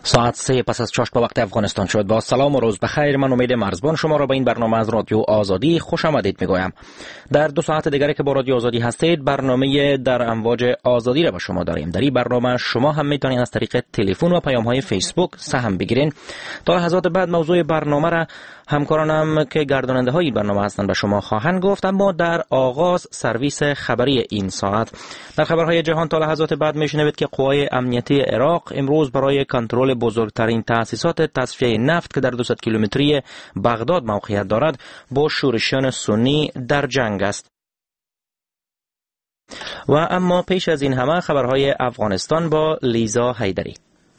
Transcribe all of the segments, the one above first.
ساعت 3 پس از 6 به وقت افغانستان شد. با سلام و روز بخیر. من امید مرزبان شما را به این برنامه از رادیو آزادی خوش آمدید میگویم. در 2 ساعت دیگری که با رادیو آزادی هستید، برنامه در امواج آزادی را به شما داریم. در این برنامه شما هم میتونید از طریق تلفن و پیام‌های فیسبوک سهم بگیرین. تا لحظات بعد موضوع برنامه را همکارانم که گرداننده های برنامه هستند به شما خواهند گفت، اما در آغاز سرویس خبری این ساعت. در خبرهای جهان تا لحظات بعد میشنوید که قوای امنیتی عراق امروز برای کنترل بزرگترین تأسیسات تصفیه نفت که در 200 کیلومتری بغداد موقعیت دارد با شورشیان سنی در جنگ است. و اما پیش از این همه خبرهای افغانستان با لیزا حیدری.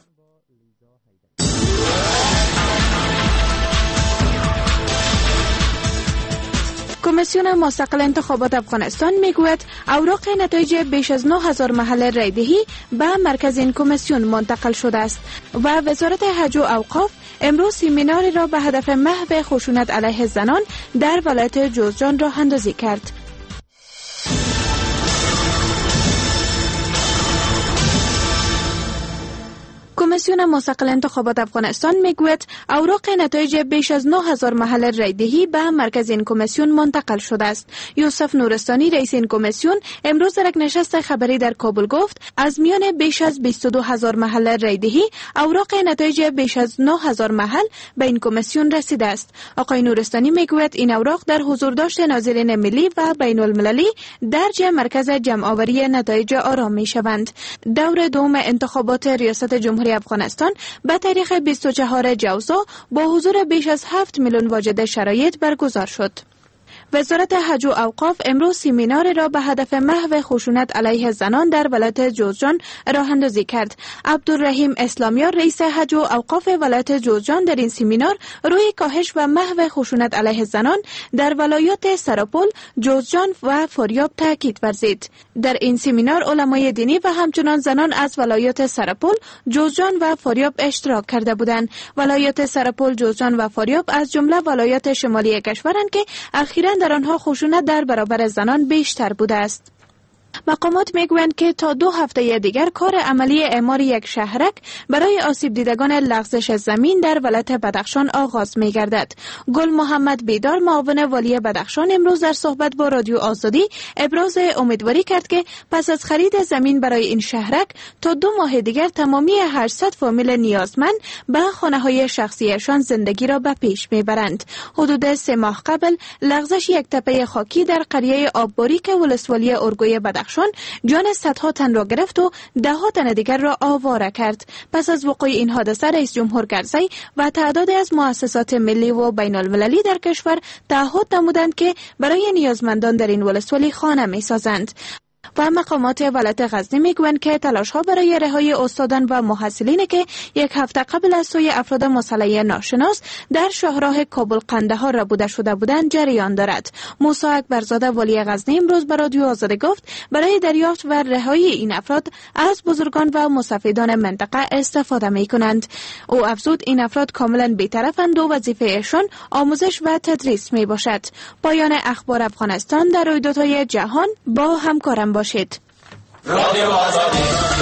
کمیسیون مستقل انتخابات افغانستان میگوید اوراق نتایج بیش از 9000 محل رایدهی به مرکز این کمیسیون منتقل شده است و وزارت حج و اوقاف امروز سمیناری را به هدف محو خشونت علیه زنان در ولایت جوزجان راه اندازی کرد. کمیسیون مستقل انتخابات افغانستان میگوید اوراق نتایج بیش از 9000 محل رایدهی به مرکز این کمیسیون منتقل شده است. یوسف نورستانی رئیس این کمیسیون امروز در یک نشست خبری در کابل گفت از میان بیش از 22000 محل رایدهی اوراق نتایج بیش از 9000 محل به این کمیسیون رسیده است. آقای نورستانی میگوید این اوراق در حضور داشت ناظرین ملی و بین المللی درج مرکز جمع آوری نتایج آرا میشوند. دور دوم انتخابات ریاست جمهوری افغانستان به تاریخ 24 جوزا با حضور بیش از 7 میلیون واجد شرایط برگزار شد. وزارت حج و اوقاف امروز سمینار را به هدف محو خشونت علیه زنان در ولایت جوزجان راه اندازی کرد. عبدالرحیم اسلامیار رئیس حج و اوقاف ولایت جوزجان در این سمینار روی کاهش و محو خشونت علیه زنان در ولایات سراپل، جوزجان و فاریاب تاکید ورزید. در این سمینار علمای دینی و همچنان زنان از ولایات سراپل، جوزجان و فاریاب اشتراک کرده بودند. ولایات سراپل، جوزجان و فاریاب از جمله ولایات شمالی کشورند که اخیراً در آنها خشونت در برابر زنان بیشتر بوده است. مقامات میگویند که تا 2 هفته دیگر کار عملی اعمار یک شهرک برای آسیب دیدگان لغزش زمین در ولایت بدخشان آغاز می‌گردد. گل محمد بیدار معاون والی بدخشان امروز در صحبت با رادیو آزادی ابراز امیدواری کرد که پس از خرید زمین برای این شهرک تا 2 ماه دیگر تمامی 800 فامیل نیازمند به خانه‌های شخصیشان زندگی را به پیش میبرند. حدود 3 ماه قبل لغزش یک تپه خاکی در قریه آبباریک ولسوالی ارگوی بدخشان جان صدها تن را گرفت و 10 تن دیگر را آواره کرد. پس از وقوع این حادثه رئیس جمهور کرزی و تعدادی از مؤسسات ملی و بین المللی در کشور تعهد نمودند که برای نیازمندان در این ولسوالی خانه می‌سازند. و مقامات ولایت غزنی میگویند که تلاش‌ها برای رهایی استادان و محصلینی که 1 هفته قبل از سوی افراد مسلح ناشناس در شاهراه کابل قندهار ربوده شده بودند جریان دارد. موسی اکبرزاده والی غزنی امروز به رادیو آزادی گفت برای دریافت و رهایی این افراد از بزرگان و مستفیدان منطقه استفاده می‌کنند. او افزود این افراد کاملا بی‌طرفند و وظیفه‌شان آموزش و تدریس میباشد. پایان اخبار افغانستان. در رویدادهای جهان با همکارم باشید. رادیو آزادی.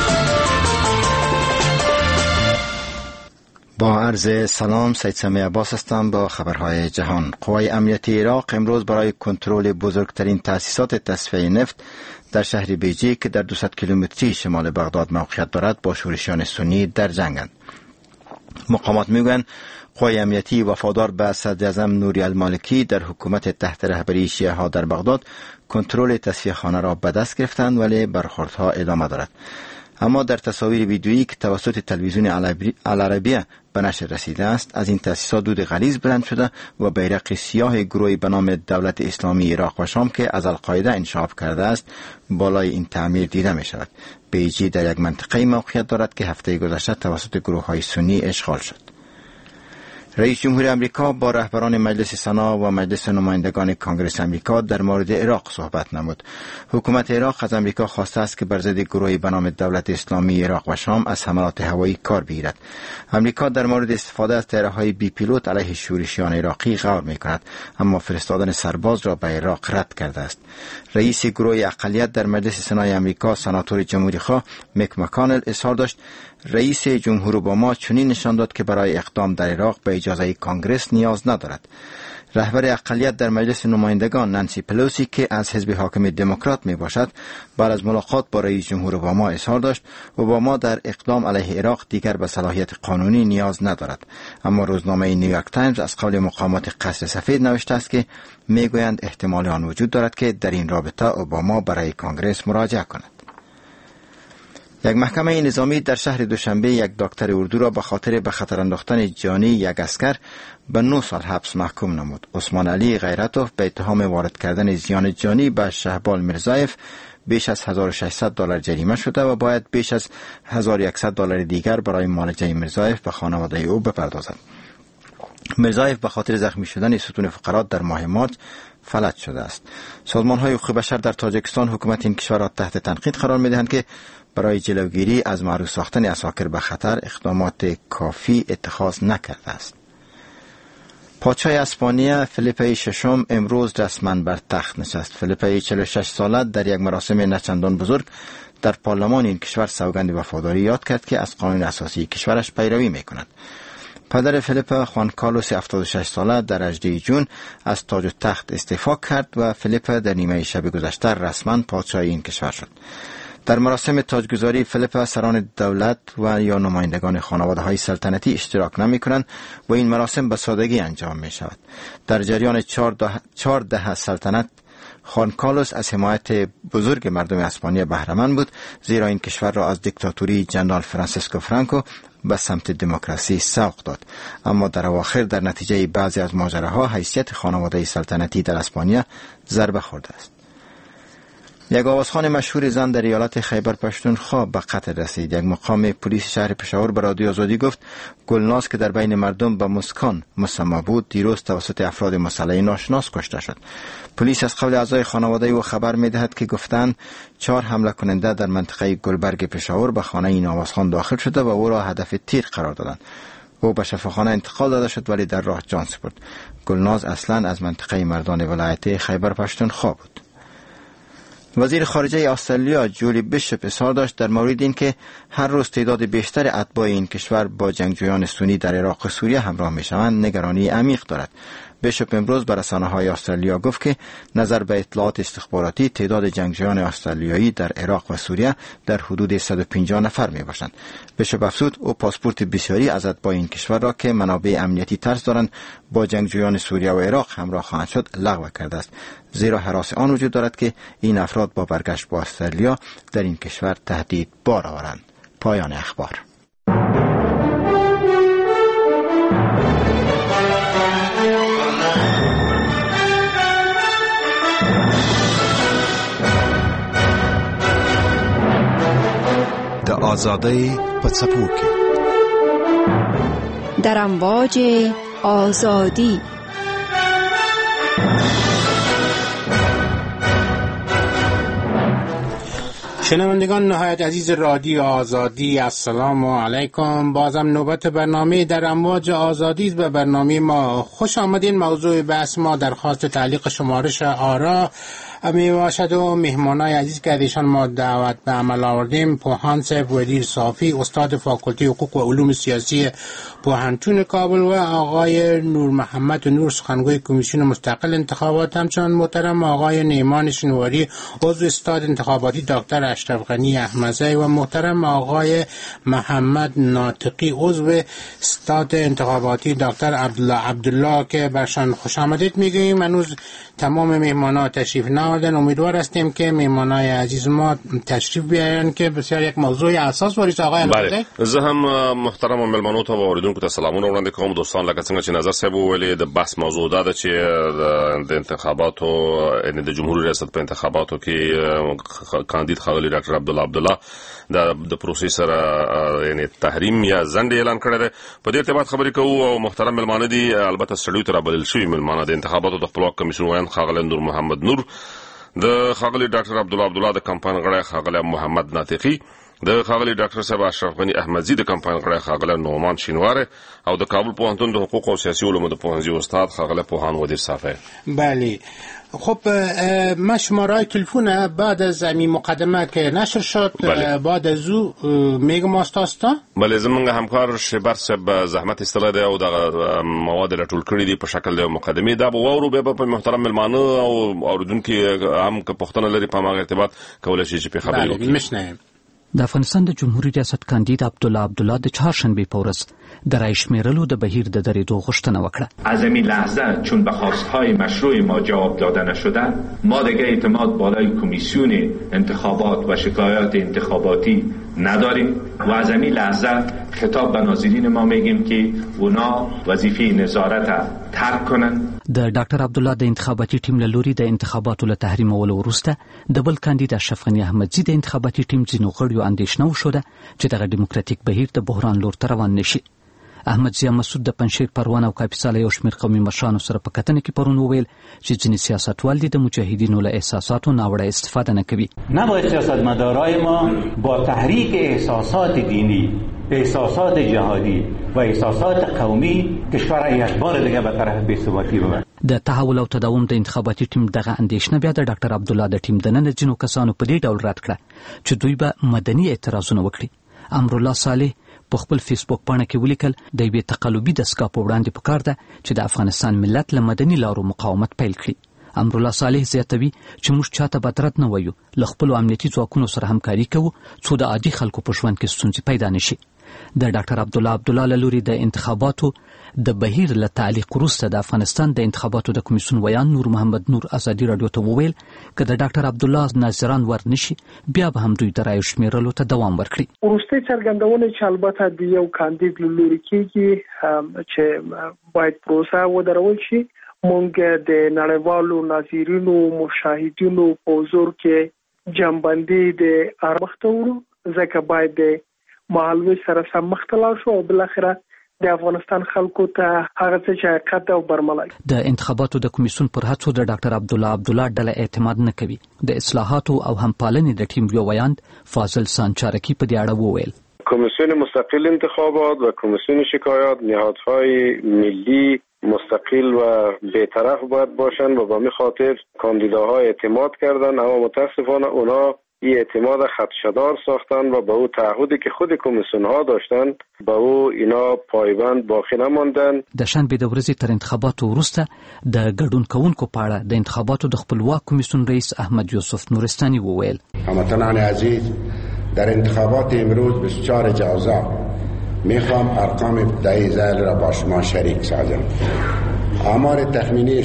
با عرض سلام، سید سمی عباس هستم با خبرهای جهان. قوای امنیتی عراق امروز برای کنترل بزرگترین تأسیسات تصفیه نفت در شهر بیجی که در 200 کیلومتری شمال بغداد موقعیت دارد با شورشیان سنی در جنگند. مقامات میگویند قوای امنیتی وفادار به صدراعظم نوری المالکی در حکومت تحت رهبری شیعه ها در بغداد کنترل تصفیه خانه را به دست گرفتند، ولی برخوردها ادامه دارد. اما در تصاویر ویدیویی که توسط تلویزیون العربیه به نشر رسیده است، از این تأسیسات دود غلیظ بلند شده و بیرق سیاه گروهی به نام دولت اسلامی عراق و شام که از القاعده انشعاب کرده است بالای این تعمیر دیده می شود. بیجی در یک منطقه موقعیت دارد که هفته گذشته توسط گروه‌های سنی اشغال شد. رئیس جمهور امریکا با رهبران مجلس سنا و مجلس نمایندگان کانگرس امریکا در مورد عراق صحبت نمود. حکومت عراق از امریکا خواسته است که بر ضد گروهی به نام دولت اسلامی عراق و شام از حملات هوایی کار بگیرد. امریکا در مورد استفاده از طیاره‌های بی پیلوت علیه شورشیان عراقی غور می‌کند، اما فرستادن سرباز را به عراق رد کرده است. رئیس گروه اقلیت در مجلس سنای امریکا، سناتور جمهوری‌خواه میک مکانل اظهار داشت رئیس جمهور اوباما چنین نشان داد که برای اقدام در عراق به اجازه کانگرس نیاز ندارد. رهبر اقلیت در مجلس نمایندگان نانسی پلوسی که از حزب حاکم دموکرات می باشد بعد از ملاقات با رئیس جمهور اوباما اظهار داشت اوباما در اقدام علیه عراق دیگر به صلاحیت قانونی نیاز ندارد. اما روزنامه نیویورک تایمز از قول مقامات قصر سفید نوشته است که میگویند احتمال آن وجود دارد که در این رابطه اوباما برای کانگرس مراجعه کند. یک محکمه نظامی در شهر دوشنبه یک دکتر اردو را به خاطر به خطر انداختن جانی یک عسکر به 9 سال حبس محکوم نمود. عثمان علی غیرتوف به اتهام وارد کردن زیان جانی به شهبال میرزایف بیش از $1600 جریمه شده و باید بیش از $1100 دیگر برای معالجه میرزایف به خانواده او بپردازد. میرزایف به خاطر زخمی شدن ستون فقرات در ماه مارس فلج شده است. سازمان‌های حقوق بشر در تاجیکستان حکومت این کشور را تحت تنقید قرار می‌دهند که برای جلوگیری از معروض ساختن عساکر به خطر اقدامات کافی اتخاذ نکرده است. پادشاه اسپانیا فلیپه ششم امروز رسما بر تخت نشست. فلیپه 46 ساله در یک مراسم نچندان بزرگ در پارلمان این کشور سوگند وفاداری یاد کرد که از قانون اساسی کشورش پیروی می‌کند. پدر فلیپه خوان کارلوس 76 ساله در 18 جون از تاج و تخت استعفا کرد و فلیپه در نیمه شب گذشته رسما پادشاه این کشور شد. در مراسم تاجگذاری فلیپه سران دولت و یا نمایندگان خانواده‌های سلطنتی اشتراک نمی‌کنند و این مراسم به سادگی انجام می‌شود. در جریان 4 دهه سلطنت خوان کارلوس از حمایت بزرگ مردم اسپانیا بهره مند بود، زیرا این کشور را از دیکتاتوری جنرال فرانسیسکو فرانکو به سمت دموکراسی سوق داد. اما در اواخر در نتیجه بعضی از ماجراها حیثیت خانواده سلطنتی در اسپانیا ضربه خورده است. یک آوازخوان مشهور زن در ایالت خیبر پختونخوا به قتل رسید. یک مقام پلیس شهر پشاور به رادیو آزادی گفت گلناز که در بین مردم به مسکان مسمى بود دیروز توسط افراد مسلح ناشناس کشته شد. پلیس از قول اعضای خانواده او خبر می‌دهد که گفتند 4 حمله کننده در منطقه گلبرگ پشاور به خانه این آوازخوان داخل شده و او را هدف تیر قرار دادند. او به شفاخانه انتقال داده شد ولی در راه جان سپرد. گلناز اصلا از منطقه مردان ولایت خیبر پختونخوا بود. وزیر خارجه استرالیا جولی بیشپ اظهار داشت در مورد اینکه هر روز تعداد بیشتر اتباع این کشور با جنگجویان سنی در عراق و سوریه همراه میشوند نگرانی عمیق دارد. بیشپ امروز به رسانه‌های استرالیا گفت که نظر به اطلاعات استخباراتی تعداد جنگجویان استرالیایی در عراق و سوریه در حدود 150 نفر می باشند. بیشپ افزود او پاسپورت بسیاری از اتباع این کشور را که منابع امنیتی ترس دارند با جنگجویان سوریه و عراق همراه خواهند شد لغو کرده است، زیرا هراس آن وجود دارد که این افراد با برگشت به استرالیا در این کشور تهدید بار آورند. پایان اخبار. د آزادۍ په څپو کې در امواج آزادی. شنوندگان نهایت عزیز رادیو آزادی، السلام علیکم. بازم نوبت برنامه در امواج آزادی به برنامه ما خوش آمدین. موضوع بحث ما درخواست تعلیق شمارش آرا می باشد و مهمانای عزیز که ایشان ما دعوت به عمل آوردیم پوهان صاحب ودیر صافی استاد فاکولته حقوق و علوم سیاسی پوهنتون کابل و آقای نور محمد نور سخنگوی کمیسیون مستقل انتخابات، همچنان محترم آقای نیمان شنواری عضو استاد انتخاباتی دکتر اشرف غنی احمدزی و محترم آقای محمد ناطقی عضو استاد انتخاباتی دکتر عبدالله که برشان خوش آمدید میگوییم. هنوز تمام مهمانان تشریف نآوردن. امیدوار هستیم که مهمانای عزیز ما تشریف بیارن که بسیار یک موضوع اساس وارد آقای بله. زه هم محترم ملمنو ته اوریدونکو ته سلامونه وړاندې کوم. دوستان لکه څنګه چې نظر صاحب ویلي د بحث موضوع ده چې د انتخاباتو ان د جمهوریت ریاست په انتخاباتو کې کاندید ښاغلی ډاکټر عبدالله د پروسیسر یعنی تحریم یا ځنډ اعلان کړی دی. په دې ارتباط خبرې کوو او محترم ملمانه دي البته سټډیو ته رابلل شوي ملمانه د انتخاباتو د خپلواک کمیسیون ویاند ښاغلی نور محمد نور، د ښاغلی ډاکټر عبدالله د کمپاین غړی ښاغلی محمد ناطقي د ښاغلي ډاکټر صاحب اشرف غنی احمدزي د کمپاین غړی ښاغلی نومان شینواره او د کابل پوهنتون د حقوق او سیاسي علومو د پوهنځي استاد ښاغلی پوهان ودیر صافی. بله خب ما شماره تلفن بعد از این مقدمه که نشر شد بعد از او میگم استاستا. بله زمونږ همکار شبر صاحب زحمت استله دی او د مواد راټول کړي دي په شکل د مقدمه دا به وورو به په محترم ملمانه او اوریدونکو هم که پښتنه لري په ماغه ارتباط کولای شي چې په خبرې وکړي. مشنه د افغانستان د جمهوریت ریاست کاندید عبدالله د چهارشنبه په ورځ د رای شمیرلو د بهیر د درېدو غوښتنه وکړه. از این لحظه چون به خواستهای مشروع ما جواب داده نشده ما دیگه اعتماد بالای کمیسیون انتخابات و شکایات انتخاباتی نداریم و از این لحظه خطاب به ناظرین ما میگیم که اونا وظیفه نظارت ترک کنن. د ډاکټر عبدالله د انتخاباتي ټیم له لوري د انتخاباتو له تحریمولو وروسته د بل کاندید اشرف غنی احمدزي د انتخاباتي ټیم ځینو غړیو اندېښنه وښوده چې دغه ډیموکراتیک بهیر د بحران لور ته روان نشي. احمدزي مسعود د پنځشیر پروان او کاپیسا له یو شمېر قومي مشرانو سره په کتنه کې پرون وویل چې ځینې سیاستوال د مجاهدینو له احساساتو ناوړه استفاده نه کوي. نباید سیاستمدارای ما با تحریک احساسات دینی، احساسات جهادی و احساسات قومی کشور یک بار دیگه به طرف بی‌ثباتی ببرد. د تحول او تداوم د انتخاباتي ټیم دغه اندېښنه بیا د ډاکټر عبدالله د ټیم دننه ځینو کسانو په دې ډول رد کړه چې دوی به مدني اعتراضونه وکړي. امرالله صالح په خپل فیسبوک پاڼه کې ولیکل د یوې تقلبي دستګاه په وړاندې پکار ده چې د افغانستان ملت له مدني لارو مقاومت پیل کړي. امرالله صالح زیاتوي چې موږ چاته بدرت نه وایو، له خپلو امنیتي ځواکونو سره همکاري کوو څو د عادي خلکو په ژوند کې ستونزې پیدا نشي. د ډاکټر عبدالله له لوري د انتخاباتو د بهیر له تعلیق وروسته د افغانستان د انتخاباتو د کمیسیون ویان نور محمد نور ازادي راډیو ته وویل که د ډاکټر عبدالله ناظران ورنشي بیا به هم دوی د رایو شمیرلو ته دوام ورکړي. وروستۍ څرګندونه چې البته د یو کاندید له لوري کېږي چې باید پروسه ودرول شي، مونږ د نړیوالو ناظرینو مشاهدینو په حضور کې جنبندي د ارمخته وړو، ځکه باید د مهالوي سره سم مختلف شو او بالاخره د افغانستان خلکو ته هغه څه چې حقیقت او برملای. د انتخاباتو د کمیسیون پر هڅو د ډاکټر عبدالله ډله اعتماد نه کوي. د اصلاحاتو او همپالنې د ټیم یو ویاند فاضل سانچارکی په دې اړه وویل کمیسیون مستقل انتخابات و کمیسیون شکایات نهادهای ملی مستقل و بی‌طرف باید باشند و به همین خاطر کاندیداها اعتماد کردن، اما متاسفانه اونا این اعتماد خدشه‌دار ساختن و به او تعهدی که خود کمیسیون ها داشتن به او اینا پایبند باقی نماندن. د شنبه د ورځې تر انتخاباتو وروسته د ګډون کوونکو په اړه د انتخاباتو د خپلواک کمیسیون رئیس احمد یوسف نورستاني وویل هموطنان عزیز، در انتخابات امروز 24 جوزا میخوام ارقام ابتدایی ذیل را با شما شریک سازم. آمار تخمینی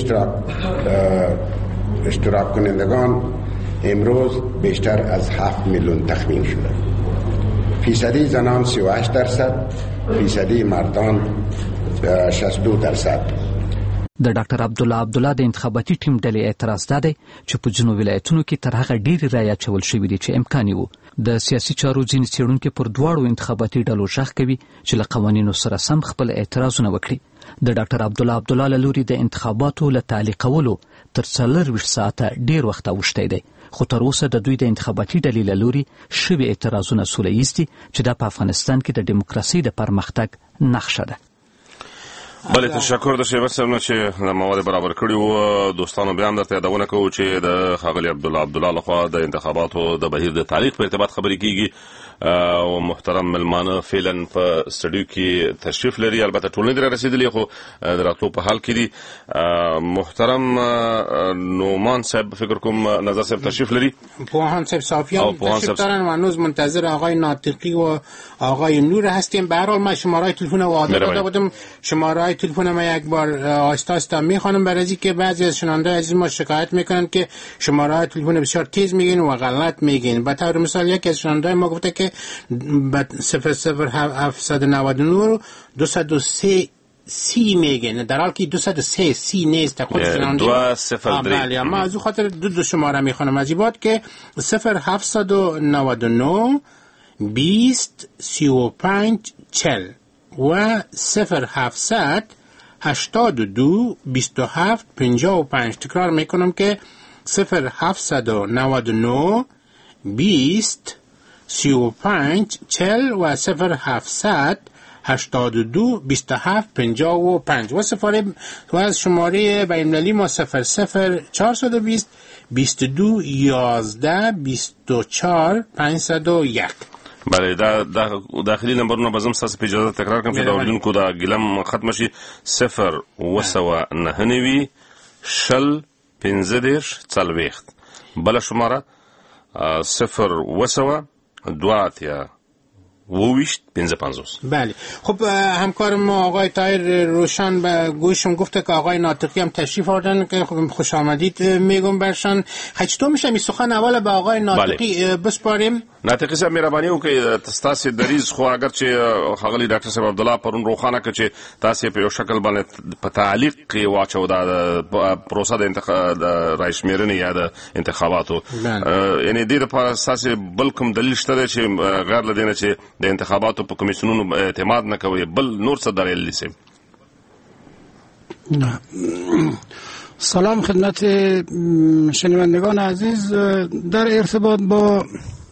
اشتراک کنندگان امروز بیشتر از 7 میلیون تخمین شده. فیصدی زنان 38%، فیصدی مردان 62%. د ډاکټر عبدالله د انتخاباتي ټیم ډلې اعتراض دادی چې په ځینو ولایتونو کې تر هغه ډېرې رایې اچول شوې دي چې امکاني وو. د سیاسي چارو ځینې څېړونکي پر دواړو انتخاباتي ډلو غږ کوي چې له قوانینو سره سم خپل اعتراضونه وکړي. د ډاکټر عبدالله له لوري د انتخاباتو له تعلیقولو تر 24 ساعته ډېر وخت اوښتی دی، خو تر اوسه د دوی د انتخاباتي ډلې له لوري شوي اعتراضونه سوله ییز دي چې دا په افغانستان کې د دیموکراسۍ د پرمختګ نښه ده. بله تشکر د شیبر صاحب نه چې مواد برابر کړي وو. دوستانو بیا هم درته یادونه کوو چې د ښاغلي عبدالله لخوا د انتخاباتو د بهیر د تعلیق په ارتباط خبرې کیږي او محترم ملمانه فعلا په سټډیو کې تشریف لري، البته ټول نه رسیدلی خو د راتلو په حال کې دي. محترم نومان صاحب فکر کوم نظر صاحب تشریف لري، پوهان صاحب صافیان تشریف دارن و هنوز منتظر آقای ناطقی و آقای نور هستیم. به هر حال من شماره تلفن وعده داده بودم، شماره تلفن ما یک بار آهسته آهسته میخوانم برای که بعضی از شنوندگان عزیز ما شکایت میکنن که شماره تلفن بسیار تیز میگین و غلط میگین. به طور مثال یکی از شنوندگان ما گفته که 00799 203 سی میگن، در حالی که 203 سی نیست. خود شنونده 203. بله، ما از خاطر دو شماره میخوانم از این بعد که 0799 20 35 40 و 0700 82 27 55. تکرار میکنم که 0799 20 35 40 و 0700 82 27 55 و سفاره و از شماره بین‌المللی ما 00 420 22 11 24 501. بله داخلي نمبرونه بزم ساس په اجازه تکرار کوم چې دا اوریدونکو دا ګلم ختم شي 0 9 شل 15 40 بل شماره 0 2 وویشت 55. بله خب همکار ما آقای طاهر روشن به گوشم گفته که آقای ناطقی هم تشریف آوردن که خوش آمدید میگم برشان. چطور میشه می سخن اول به آقای ناطقی بسپاریم؟ ناطقی صاحب مهرباني وکړئ تاسو دریز خو اگر چې خغلی ډاکټر صاحب عبد الله پرون روخانه کې چې تاسو په یو شکل باندې په تعلیق کې واچو دا پروسه د انتخاب رئیس میرنه یا د انتخاباتو یعنی د لپاره تاسو بل کوم دلیل شته چې غیر لدینه چې د انتخاباتو په کمیسیونونو اعتماد نه کوي بل نور څه دلیل لسی؟ سلام خدمت شنوندگان عزیز. در ارتباط با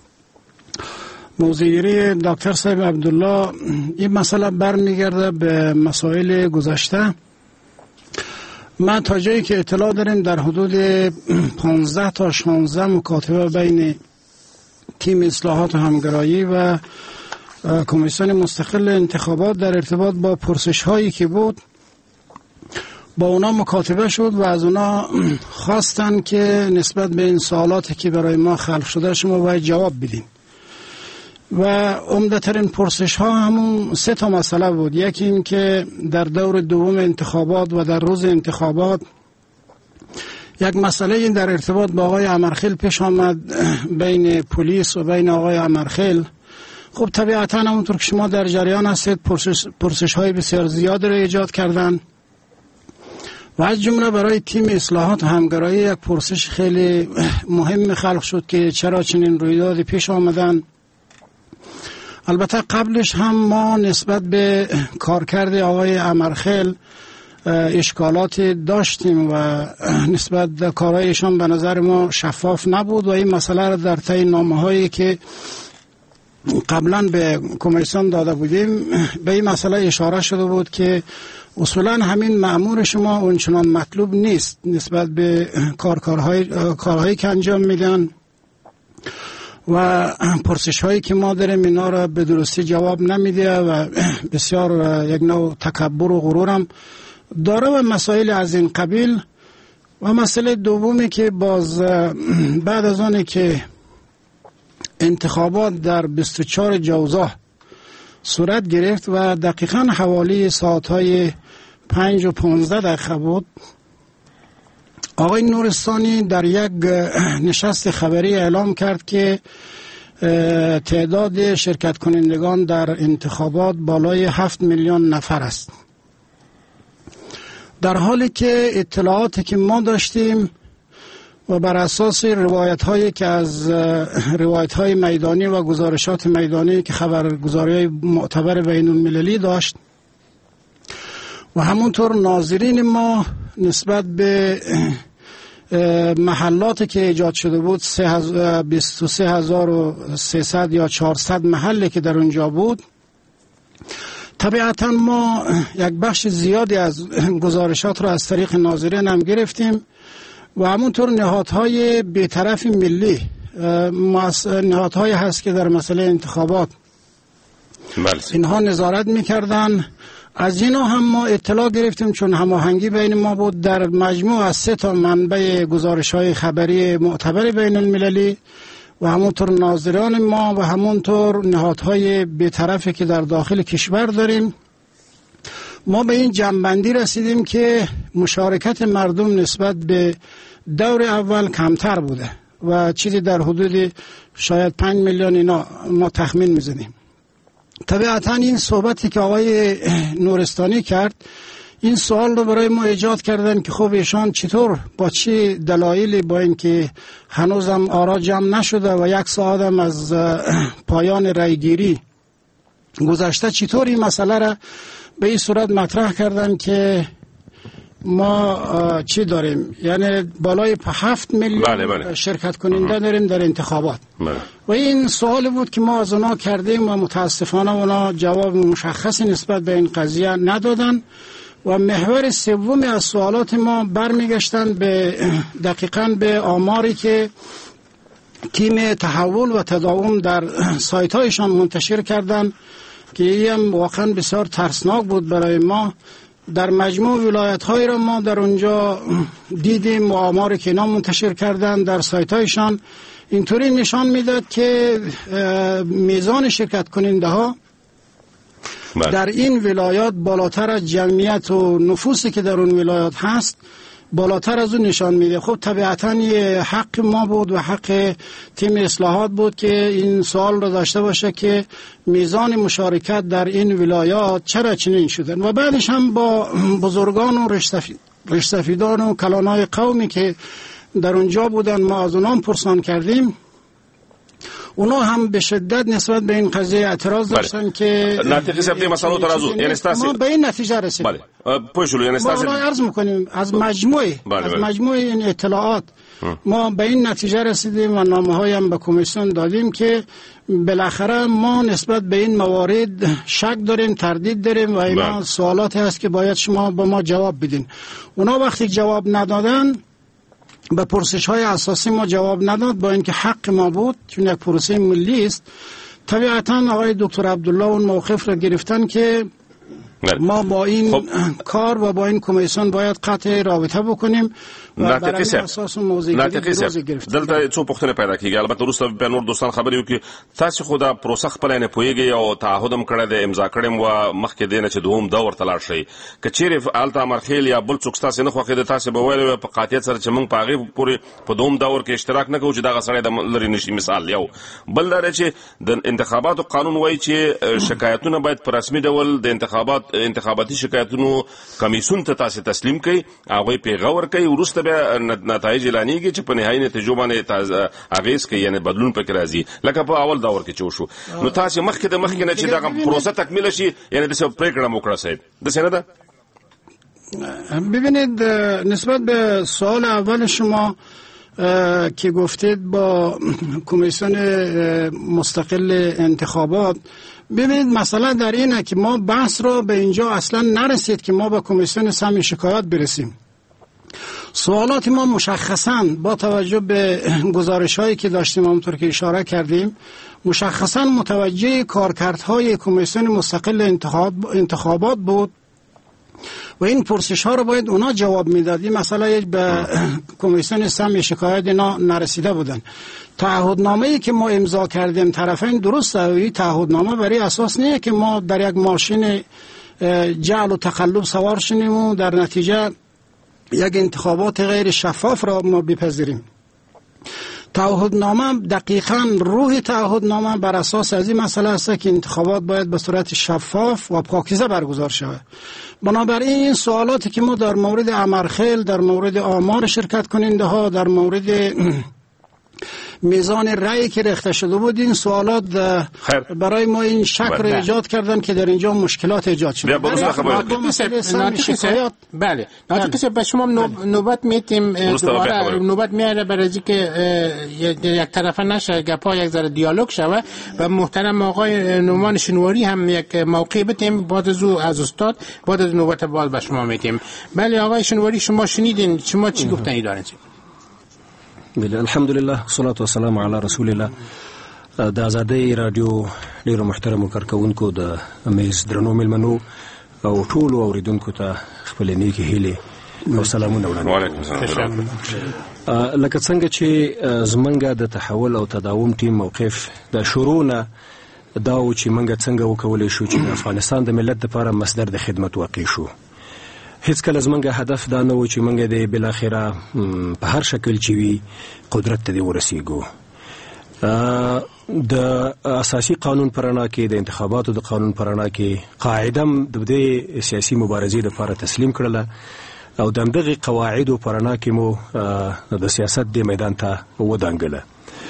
موضوعگیری دکتر صاحب عبدالله این مسئله برمیگرده به مسائل گذشته. ما تا جایی که اطلاع داریم در حدود 15 تا 16 مکاتبه بین تیم اصلاحات و همگرایی و کمیسیون مستقل انتخابات در ارتباط با پرسش هایی که بود با اونا مکاتبه شد و از اونا خواستن که نسبت به این سوالاتی که برای ما خلق شده شما باید جواب بدین و عمده‌ترین پرسش ها همون 3 تا مسئله بود. یکی این که در دور دوم انتخابات و در روز انتخابات یک مسئله این در ارتباط با آقای امرخیل پیش آمد بین پلیس و بین آقای امرخیل. خب طبیعتا همونطور که شما در جریان هستید پرسش های بسیار زیاد را ایجاد کردن و از جمله برای تیم اصلاحات و همگرایی یک پرسش خیلی مهم خلق شد که چرا چنین رویدادی پیش آمدن. البته قبلش هم ما نسبت به کارکرد آقای امرخیل اشکالات داشتیم و نسبت به کارهایشان به نظر ما شفاف نبود و این مسئله را در طی نامه‌هایی که قبلا به کمیسیون داده بودیم به این مسئله اشاره شده بود که اصولا همین مأمور شما اونچنان مطلوب نیست نسبت به کارهایی که انجام میدن و پرسش هایی که ما داریم اینا را به درستی جواب نمیده و بسیار یک نوع تکبر و غرور هم داره و مسائل از این قبیل. و مسئله دومی که باز بعد از آنی که انتخابات در 24 جوزا صورت گرفت و دقیقاً حوالی ساعتهای 5 و 15 دقیقه بود آقای نورستانی در یک نشست خبری اعلام کرد که تعداد شرکت کنندگان در انتخابات بالای 7 میلیون نفر است، در حالی که اطلاعاتی که ما داشتیم و بر اساس روایت‌هایی که از روایت‌های میدانی و گزارشات میدانی که خبرگزاری‌های معتبر بین‌المللی داشت و همونطور ناظرین ما نسبت به محلاتی که ایجاد شده بود 23300 یا 400 محله که در اونجا بود، طبیعتا ما یک بخش زیادی از گزارشات را از طریق ناظرین هم گرفتیم و همونطور نهادهای بی‌طرف ملی نهادهایی هست که در مسئله انتخابات اینها نظارت می‌کردن، از اینا هم ما اطلاع گرفتیم چون هماهنگی بین ما بود در مجموع از 3 تا منبع گزارش‌های خبری معتبر بین المللی و همونطور ناظران ما و همونطور نهادهای بی‌طرفی که در داخل کشور داریم، ما به این جمع‌بندی رسیدیم که مشارکت مردم نسبت به دور اول کمتر بوده و چیزی در حدود شاید 5 میلیون اینا ما تخمین میزنیم. طبیعتا این صحبتی که آقای نورستانی کرد این سوال رو برای ما ایجاد کردن که خب ایشان چطور با چه دلایلی با اینکه هنوزم آرا جمع نشده و 1 ساعت هم از پایان رایگیری گذشته چطور این مسئله را به این صورت مطرح کردن که ما چی داریم، یعنی بالای 7 میلیون شرکت کننده داریم در انتخابات. و این سوال بود که ما از اونا کردیم و متاسفانه اونا جواب مشخصی نسبت به این قضیه ندادن و محور سوم از سوالات ما برمیگشتن به دقیقاً به آماری که تیم تحول و تداوم در سایت هایشان منتشر کردن که این هم واقعا بسیار ترسناک بود برای ما. در مجموع ولایت های را ما در اونجا دیدیم و آماری که اینا منتشر کردن در سایت هایشان اینطوری نشان میداد که میزان شرکت کننده ها در این ولایات بالاتر از جمعیت و نفوسی که در اون ولایات هست بالاتر از اون نشان میده. خب طبیعتاً یه حق ما بود و حق تیم اصلاحات بود که این سوال را داشته باشه که میزان مشارکت در این ولایات چرا چنین شدن و بعدش هم با بزرگان و رشتفیدان و کلانای قومی که در اونجا بودن ما از اونام پرسان کردیم. اونا هم به شدت نسبت به این قضیه اعتراض داشتن که نتیجه سبتی مسئله ترازو یعنی استاسی ما به این نتیجه رسیدیم. بله پوشلو یعنی استاسی ما عرض میکنیم از مجموعه این اطلاعات ما به این نتیجه رسیدیم و نامه‌های هم به کمیسیون دادیم که بالاخره ما نسبت به این موارد شک داریم، تردید داریم و اینا سوالاتی هست که باید شما با ما جواب بدین. اونا وقتی جواب ندادن به پرسش های اساسی ما جواب نداد با اینکه حق ما بود چون یک پروسه ملی است. طبیعتا آقای دکتر عبدالله اون موقف را گرفتن که ما با این کار و با این کمیسیون باید قطع رابطه بکنیم و برای اساس موضوع گرفتن. دلته څو پوښتنې پیدا کیږي. البته وروسته به نور دوستان خبرې وکړي. تاسو خو دا پروسه خپله نه پوهیږئ او تعهد هم کړی دی، امضا کړی و مخکې دی نه چې دوم دور ته لاړ شئ. که چیرې هلته امرخیل یا بل څوک ستاسې نه خوښېده تاسې به ویلی په قاطعیت سره چې موږ په هغې پورې په دوم دور کې اشتراک نه کوو چې دغه سړی د لرې نشي. مثال یو بل دا دی چې د انتخاباتو قانون وایي چې شکایتونه باید په رسمي ډول د انتخاباتي شکایتونو کمیسیون ته تاسې تسلیم کړئ، هغوی پیغور کوي، وروسته بیا نتایج اعلانېږي چې په نهایي نتیجو باندې اغېز کوي، یعنې بدلون پکې راځي لکه په اول دور کې چې وشو. نو تاسې مخکې د مخکې نه چې دغه پروسه تکمیله شي یعنې داسې پرېکړه مو کړه صاحب، داسې نه ده؟ ببینید نسبت به سوال اول شما که گفتید با کمیسیون مستقل انتخابات، ببینید مسئله در اینه که ما بحث رو به اینجا اصلا نرسید که ما با کمیسیون سهم شکایات برسیم. سوالات ما مشخصاً با توجه به گزارش هایی که داشتیم همونطور که اشاره کردیم مشخصاً متوجه کارکردهای کمیسیون مستقل انتخابات بود و این پرسش ها رو باید اونا جواب میداد. این مسئله به کمیسیون سهم شکایت اینا نرسیده بودن. تعهدنامه‌ای که ما امضا کردیم طرفین درسته و این تعهدنامه برای اساس نیه که ما در یک ماشین جعل و تقلب سوار شدیم و در نتیجه یک انتخابات غیر شفاف را ما بپذیریم. تعهدنامه دقیقاً روح تعهدنامه بر اساس از این مسئله است که انتخابات باید به صورت شفاف و پاکیزه برگزار شود. بنابراین این سوالاتی که ما در مورد امرخیل، در مورد آمار شرکت کننده ها، در مورد میزان رأی که ریخته شده بود، این سوالات برای ما این شک را ایجاد کردن که در اینجا مشکلات ایجاد شد. بله ناطق به شما نوبت میتیم دوباره نوبت میاره برای که یک طرفه نشه گپا یک ذره دیالوگ شوه و محترم آقای نومان شنواری هم یک موقع بتیم بعد از استاد بعد از نوبت باز به شما میتیم. بله آقای شنواری شما شنیدین شما چی گفتنی دارین؟ بله الحمدلله والصلاة والسلام علی رسول الله. د آزادۍ رادیو ډیرو محترمو کارکونکو د میز درنو ملمنو او ټولو اوریدونکو ته خپل نیکې هیلې او سلامونه وړاندې. لکه څنګه چې زمونږ د تحول او تداوم ټیم موقف د شروع نه دا و چې موږ څنګه وکولی شو چې د افغانستان د ملت لپاره مصدر د خدمت واقع شو. هیڅ کله زمونږ هدف دا نه و چې موږ د بالاخره په هر شکل چې وي قدرت ته ورسیږو. د اساسي قانون پر رڼا کې د انتخاباتو د قانون پر رڼا کې قاعده د دې سیاسي مبارزې لپاره تسلیم کړله او د همدغې قواعدو پر رڼا کې مو د سیاست د میدان ته ودانګله.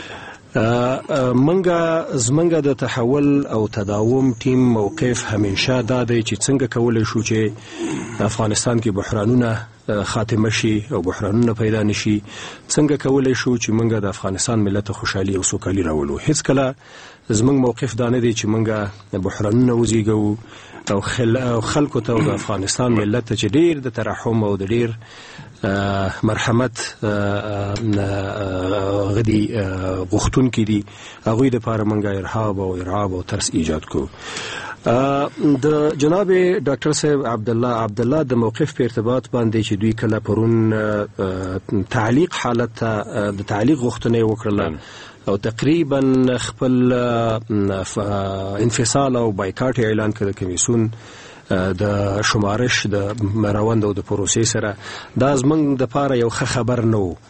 زمونږ د تحول او تداوم ټیم موقف همیشه دا دی چې څنګه کولی شو چې افغانستان کې بحرانونه خاتمه شي او بحرانونه پیدا نشي، څنګه کولای شو چې موږ د افغانستان ملت خوشحالي او سوکالي راولو. هیڅ کله زموږ موقف دا نه دی چې موږ بحرانونه وزیږو او خلکو ته د افغانستان ملت ته چې ډیر د ترحم او د ډیر مرحمت غدي غوښتون کې دي، هغوی د پاره موږ ارهاب او ارعاب او ترس ایجاد کو. د جناب ډاکټر صاحب عبدالله د موقف په ارتباط باندې چې دوی کله پرون تعلیق حالت د تعلیق غوښتنه وکړه او تقریبا خپل انفصال او بایکاټ اعلان کړ کمیسیون د شمارش د روند او د پروسې سره، دا زمونږ د پاره یو ښه خبر نه و.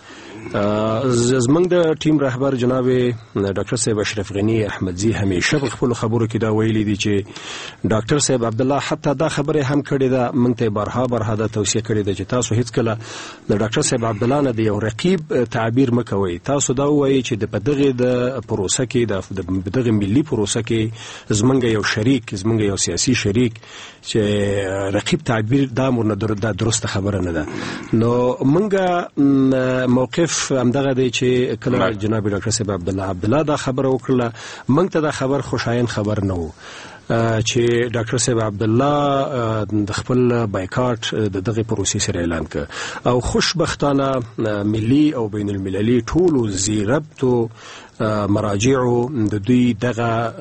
زمونږ د ټیم رهبر جناب ډاکټر صاحب اشرف غنی احمدزی همیشه په خپل خبرو کې دا ویلي دي چې ډاکټر صاحب عبدالله حتی دا خبره هم کړې ده، موږ ته برها دا توصیه کړې ده چې تاسو هیڅ کله د ډاکټر صاحب عبدالله نه د یو رقیب تعبیر مکوئ، تاسو دا وایي چې د دغه د پروسه کې د دغه ملي پروسه کې زمونږ یو شریک، زمونږ یو سیاسي شریک چې رقیب تعبیر دا مور نه درسته خبره نه ده. نو موږ موقف همدغه دی چې کله جناب ډاکټر صاحب عبدالله دا خبره وکړه، موږ ته دا خبر خوشاین خبر نه و چې ډاکټر صاحب عبدالله د خپل بایکاټ د دغه پروسې سره اعلان کړ او خوشبختانه ملي او بین المللي ټولو زیربطو مراجعو د دوی دغه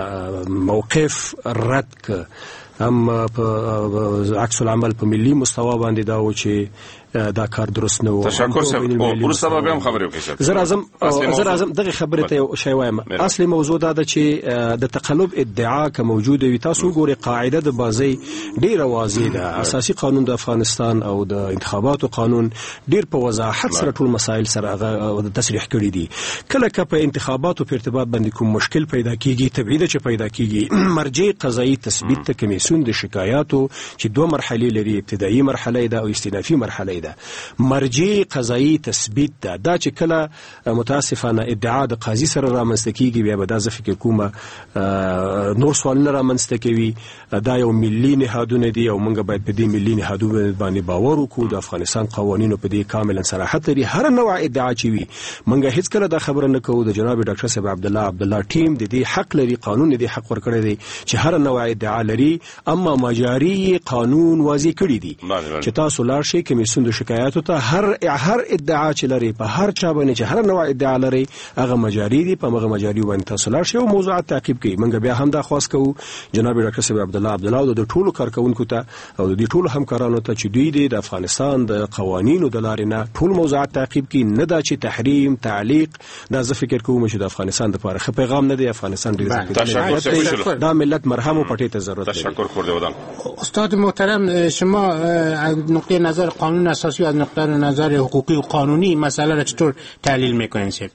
موقف رد کړ. هم په عکس العمل په ملي مستوى باندې دا و چې دا کار درست نه و. تشکر صاحب. ورسته به هم خبرې وکړئ. زه راځم دغه خبرې ته شی وایم. اصلي موضوع دا ده چې د تقلب ادعا که موجوده وي، تاسو ګورئ قاعده د بازي ډیره واضح ده. اساسي قانون د افغانستان او د انتخاباتو قانون ډیر په وضاحت سره ټول مسایل سره تصریح کړی دي. کله که په انتخاباتو په ارتباط باندې کوم مشکل پیدا کیږي، تبعیض چې پیدا کیږي، مرجع قضایي تثبیت ته کمیسیون د شکایاتو چې دوه مرحلې لري، ابتدایي مرحله ده او استئنافي مرحله ده. مرجع قضایي تثبیت ده. دا چې کله متاسفانه ادعا د قاضي سره رامنځته کیږي، بیا به دا زه فکر کوم نور سوالونه رامنځته کوي. دا یو ملي نهادونه دي او موږ باید په دې ملي نهادونو باندې باور وکړو. د افغانستان قوانینو په دې کاملا صراحت لري. هر نوع ادعا چې وي موږ هیڅ کله دا خبره نه کوو. د جناب ډاکټر صاحب عبدالله ټیم د دې حق لري، قانون دې حق ورکړی دی چې هر نوع ادعا لري، اما مجاری قانون واضح کړی دي چې تاسو لاړ شئ کمیسیون د شکایاتو ته هر ادعا چې لري په هر چا باندې چې هر نوع ادعا لري هغه مجاری دي، په هغه مجاری باندې تاسو لاړ شئ او موضوعات تعقیب کړئ. موږ بیا هم دا خواست کوو جناب ډاکټر صاحب عبدالله او د ټولو کارکونکو ته او د ټولو همکارانو ته چې دوی د افغانستان د قوانینو د لارې نه ټول موضوعات تعقیب کړي، نه دا چې تحریم تعلیق. دا زه فکر کوم چې د افغانستان لپاره ښه پیغام نه دی. افغانستان ډیر دا ملت مرهم او پټې ته ضرورت لري. تشکر خورده. استاد محترم، شما از نقطه نظر قانون اساسی و از نقطه نظر حقوقی و قانونی مسئله را چطور تحلیل میکنید؟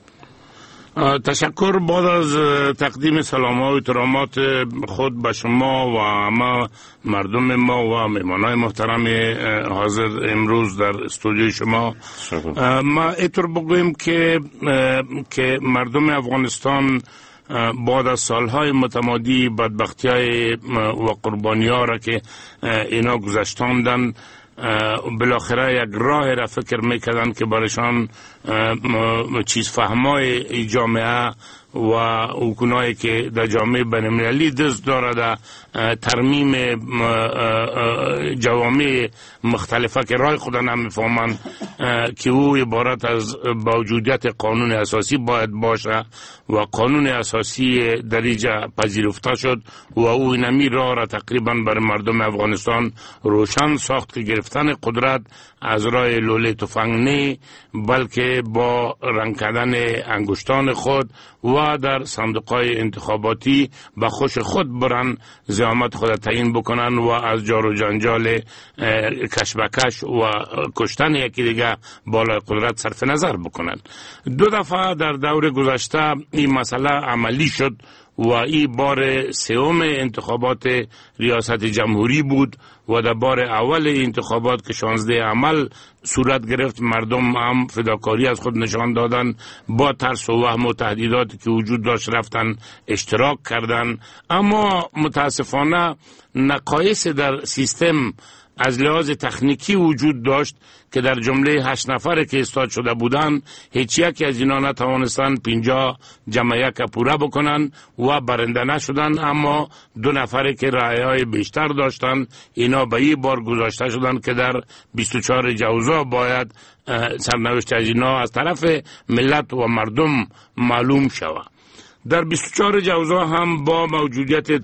تشکر. بعد از تقدیم سلام و احترامات خود به شما و همه مردم ما و مهمانان محترم حاضر امروز در استودیوی شما، ما اینطور بگویم که مردم افغانستان بعد از سالهای متمادی بدبختی‌های و قربانی‌ها را که اینا گذشتاندن، بالاخره یک راه را فکر میکردن که برایشان چیز فهمای جامعه و حکومتی که در جامعه بین‌المللی دست داره در ترمیم جوامع مختلفه که رای خود نمیفهمند که او عبارت از موجودیت قانون اساسی باید باشه و قانون اساسی در اینجا پذیرفته شد و او نمی راه را تقریبا بر مردم افغانستان روشن ساخت که گرفتن قدرت از راه لوله تفنگ نه، بلکه با رنگ کردن انگشتان خود و در صندوقهای انتخاباتی به خوش خود برن زعامت خود تعیین بکنن و از جار و جنجال کشمکش و کشتن یکی دیگه بالای قدرت صرف نظر بکنن. دو دفعه در دور گذشته این مسئله عملی شد و این بار سوم انتخابات ریاست جمهوری بود و در بار اول انتخابات که 16 عمل صورت گرفت. مردم هم فداکاری از خود نشان دادن، با ترس و وهم و تهدیداتی که وجود داشت رفتن اشتراک کردن. اما متاسفانه نقایص در سیستم از لحاظ تکنیکی وجود داشت که در جمله 8 نفر که استاد شده بودند هیچ یک از اینا نتوانستند 50 جمع یک پورا بکنن و برنده نشدند. اما 2 نفر که رأی‌های بیشتر داشتند اینا به این بار گذاشته شدند که در 24 جوزا باید سرنوشت از اینا از طرف ملت و مردم معلوم شود. در 24 جوزا هم با موجودیت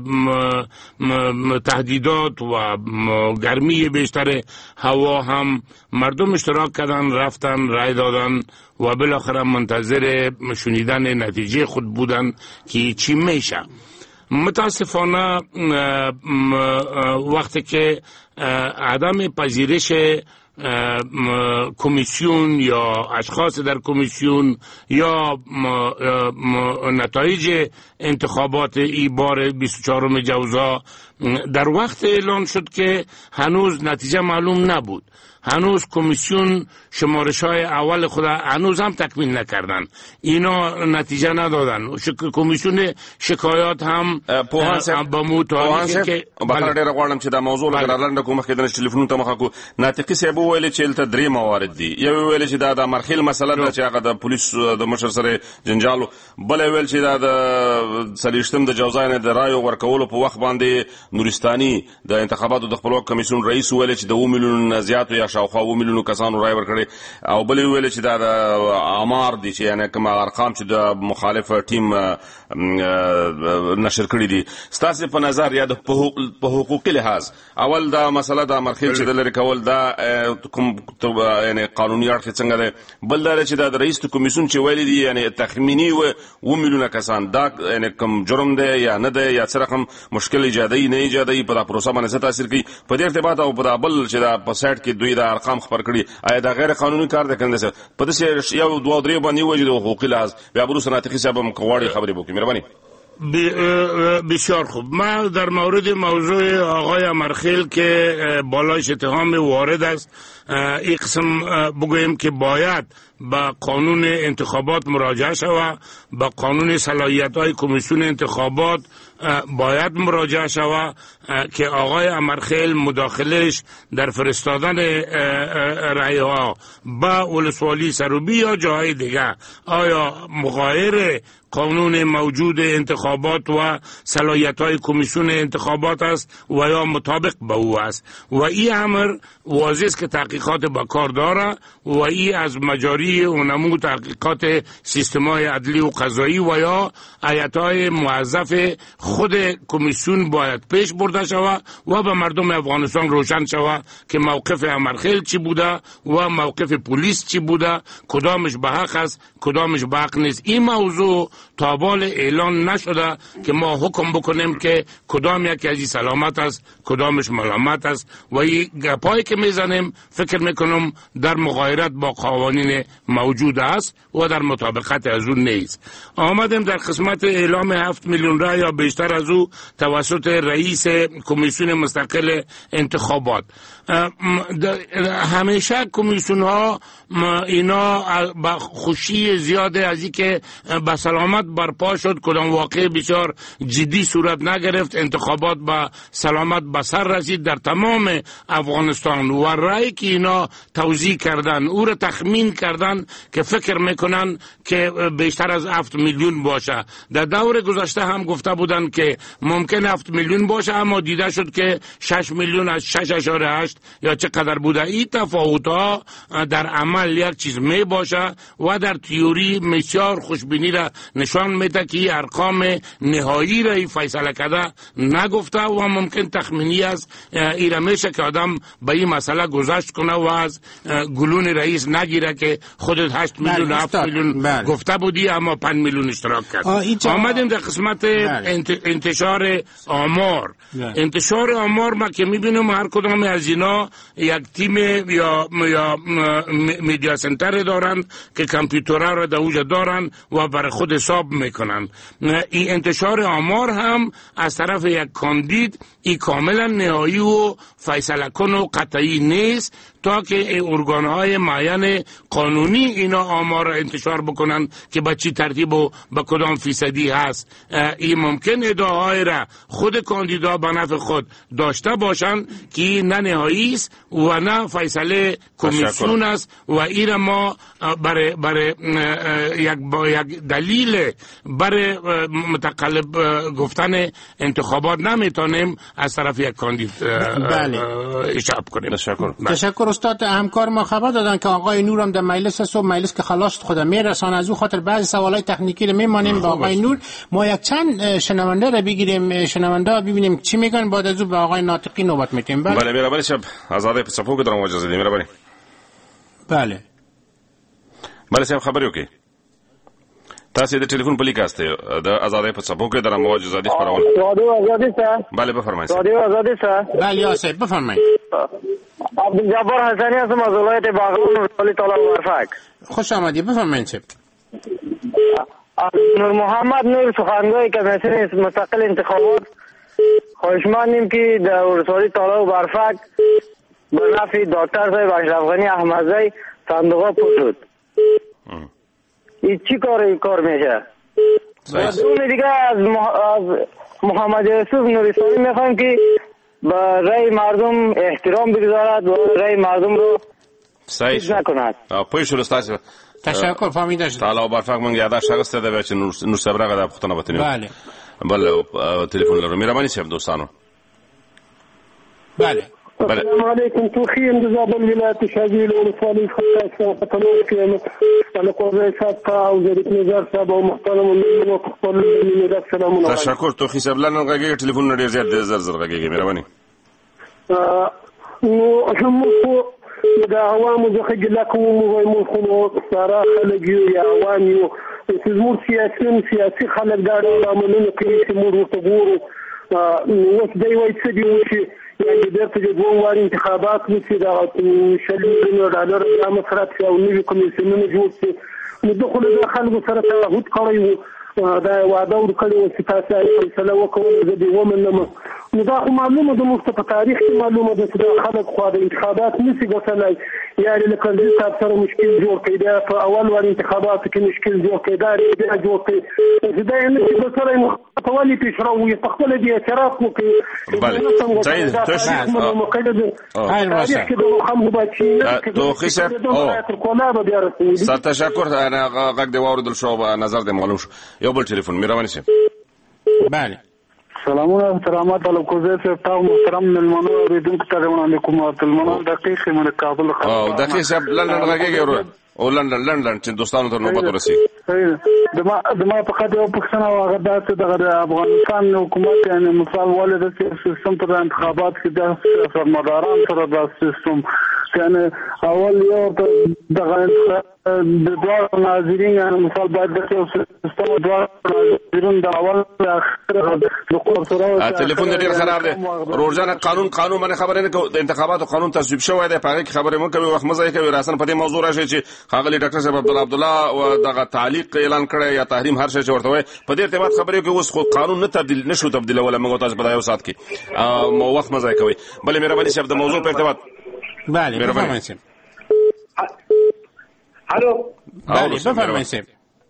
تهدیدات و گرمی بیشتر هوا هم مردم اشتراک کردن، رفتن رای دادن و بالاخره منتظر شنیدن نتیجه خود بودن که چی میشه. متاسفانه وقتی که عدم پذیرش کمیسیون یا اشخاص در کمیسیون یا نتایج انتخابات این بار 24 جوزا در وقت اعلان شد که هنوز نتیجه معلوم نبود، هنوز کمیسیون شمارش های اول خود هنوز هم تکمیل نکردن، اینا نتیجه ندادن. کمیسیون شکایات هم با موتوانی که بخیر ډیر غواړم چې دا موضوع لګرالنده کومه کې د ټلیفون ته مخه کو ناتقي صاحب ویل چې تل 3 موارد دي. یو ویل چې دا د مرخیل مسله ده چې هغه د پولیس د مشر سره جنجالو، بل ویل چې دا د سلیشتم د جوزاینه د رایو ورکولو په وخت باندې نورستاني د انتخاباتو د خپلواک کمیسیون رئیس ویل چې د 2 میلیون زیاتو یا شاوخوا 2 میلیون کسانو رای ورکړي، او بل ویل چې دا د امار دي چې یعنی کوم ارقام چې د مخالف ټیم نشر کړی دي. ستاسو په نظر یا د په حقوقي لحاظ اول دا مسله د مرخیل چې د لری کول دا کوم یعنی قانوني اړخ څنګه ده، بل دا چې د رئیس کمیسیون چې ویل دي یعنی تخمینی و 2 میلیون کسان دا یعنی کوم جرم ده یا نه ده یا څه رقم مشکل ایجادي نه ایجادي په پروسه باندې څه تاثیر کوي په دې ارتباط او په بل چې دا په سایت کې دوی دا ارقام خبر کړي آیا دا غیر قانوني کار ده کنده څه په دې یو 2 3 باندې وجه د حقوقي لحاظ بیا برو سناتي حساب هم کوړی خبرې وکړي. مهرباني. بسیار خوب. ما در مورد موضوع آقای امرخیل که بالایش اتهام وارد است این قسم بگویم که باید با قانون انتخابات مراجعه شود، با قانون صلاحیت‌های کمیسیون انتخابات باید مراجعه شود که آقای امرخیل مداخلش در فرستادن رأی‌ها با ولسوالی سروبی یا جاهای دیگه آیا مغایر قانون موجود انتخابات و صلاحیت‌های کمیسیون انتخابات است و یا مطابق با او است و این امر واضح است که تحقیقات با کار داره و این از مجاری و نمو تحقیقات سیستم‌های عدلی و قضایی و یا هیئت‌های موظف خود کمیسیون باید پیش برده شود و به مردم افغانستان روشن شود که موقف امرخیل چی بوده و موقف پلیس چی بوده، کدامش به حق است کدامش به حق نیست. این موضوع تا بال اعلان نشده که ما حکم بکنیم که کدام یکی از این سلامت است کدامش ملامت است و این گپایی که میزنیم فکر میکنم در مغایرت با قوانین موجود است و در مطابقت از اون نیست. آمدیم در قسمت اعلام 7 میلیون رای یا بیشتر از او توسط رئیس کمیسیون مستقل انتخابات. همیشه کمیسیون ها اینا با خوشی زیاده از این که با سلامت برپا شد، کدام واقع بسیار جدی صورت نگرفت، انتخابات با سلامت به سر رسید در تمام افغانستان و رای که اینا توزیع کردن او را تخمین کردن که فکر میکنن که بیشتر از 7 میلیون باشه. در دور گذشته هم گفته بودن که ممکن 7 میلیون باشه اما دیده شد که 6 میلیون از 6.8 یا چقدر بوده. این تفاوت ها در عمل یک چیز می باشه و در تیوری بسیار خوشبینی را نشان میده که ارقام نهایی را فیصله کرده نگفته و ممکن تخمینی است. ایره میشه که آدم به این مسئله گذشت کنه و از گلون رئیس نگیره که خودت 8 میلیون 7 میلیون گفته بودی اما 5 میلیون اشتراک کرد. آمدیم در قسمت انتشار آمار. انتشار آمار ما که میبینم هر کدام از اینا یک تیم یا میدیا سنتر دارن که کامپیوترها را در اوجه دارن و برای خود حساب میکنن. این انتشار آمار هم از طرف یک کاندید این کاملا نهایی و فیصله کن و قطعی نیست، تا که ارگانهای معین قانونی اینا آمار را انتشار بکنن که به چی ترتیب و به کدام فیصدی هست. این ممکن ادعاهای را خود کاندیدا به نفع خود داشته باشند که نه نهایی است و نه فیصله کمیسیون است و این ما برای یک دلیل برای متقلب گفتن انتخابات نمیتونیم از طرف یک کاندید اشاره کنیم. تشکر استاد. همکار ما خبر دادن که آقای نور هم در مجلس است و مجلس که خلاص خودم میرسان، از او خاطر بعضی سوالای تکنیکی رو میمانیم با آقای نور. ما یک چند شنونده رو بگیریم، شنونده ها ببینیم چی میگن، بعد از او به آقای ناطقی نوبت میتیم. بله مهربانی شب آزاده پسپو که دارم اجازه دید. مهربانی. بله صاحب خبر یو کې تاسو د ټلیفون په لیک استه د آزادۍ په څپو کې د رموج ازادي خبرونه رادیو آزادی صاحب. بله بفرمایید. رادیو آزادی صاحب. بله یا صاحب بفرمایید. عبدالجبار حسنی هستم از ولایت باغلان ولسوالی طلاب ورفک. خوش آمدید بفرمایید صاحب. نور محمد نور سخنگوی کمیسیون مستقل انتخابات خواهشمندیم که در ولسوالی طلاب ورفک به نفع دکتر صاحب اشرف غنی احمدزی صندوق پر شد. این چی کار میشه؟ و دوم دیگه از محمد یوسف نوریستانی میخوایم که به رای مردم احترام بگذارد و رای مردم رو چیز نکند. پوی شروع استاد. تشکر فهمیده شد. تعالی برفق من یادداشت شخص داده و چه نور صبره قدر پختنه بتونیم. بله تلفن لرو مهربانی شب دوستانو. بله. السلام عليكم توخي انتزاب الولايات الشهادية والوصالي خطاة فتنوكي على قوة سابقة وزيرة نزار سابقة ومحترم من وقفل من ذاك سلام عليكم. تشكر توخي ساب لنا غاقية تليفون نريد زيادة زرزر غاقية ميراباني. نحمسو إذا عوام زخج لكم ومغيمون صراحة خلقيو يا عواميو تزمور سياسي خلق دارو لامنون قيسي مرو تقورو وسدي ويتسدي وشي يعني درت جدول واري انتخابات مثل شلون دولار يا مصرات او نيجي كوميسيون جوتي ندخل داخل وصارت هود قري دا وعده وکړي او سپاسه فیصله وکړي د دې ومنم نو دا معلومه د مستقه تاریخ معلومه ده چې خلک خو د انتخابات نسی غوښتلای یعنی له کاندید صاحب سره مشکل جوړ کړي دا په اول وار انتخابات کې مشکل جوړ کړي دا دې جوړ کړي دا یې چې سره متولي پیشرو یې په خپل دې اعتراف وکړي بله سعید تشریف هاي الرئاسه تو خیسه او سر تشکر انا غږ دی واردل شو نظر دی معلوم شو یو بل تلفن مهرباني شي. بله سلامونه احترامات على کوزه تاو محترم ملمنو اوریدونکو ته وړاندې کوم ملمنو دقیق من کابل او دقیق صاحب لندن غږیږي او لندن چې دوستانو ته نوبت ورسي دما په خاطر پښتنه واغ داسې د افغانستان حکومت یعنی مثال ولې د سیستم پر انتخابات کې د سرمداران سره د سیستم یعنی اول یو د دوه ناظرین یعنی مثال باید د سیستم دوه ناظرین د اول اخر د قوت سره تلیفون ډیر خراب دی روزانه قانون باندې خبرې نه کوي د انتخاباتو قانون تصویب شوی دی په هغه کې خبرې مو کوي وخت مزه کوي راسن په دې موضوع راشي چې خاغلی ډاکټر صاحب عبدالله او دغه تعلیق اعلان کړی یا تحریم هر شي ورته وي په دې ارتباط خبرې کوي اوس خو قانون نه تبدیل نشو تبدیلول موږ تاسو په یو سات کې مو وخت مزه کوي بل مهرباني شپ د موضوع په ارتباط بله مهرباني شپ الو بله بفرمایئ شپ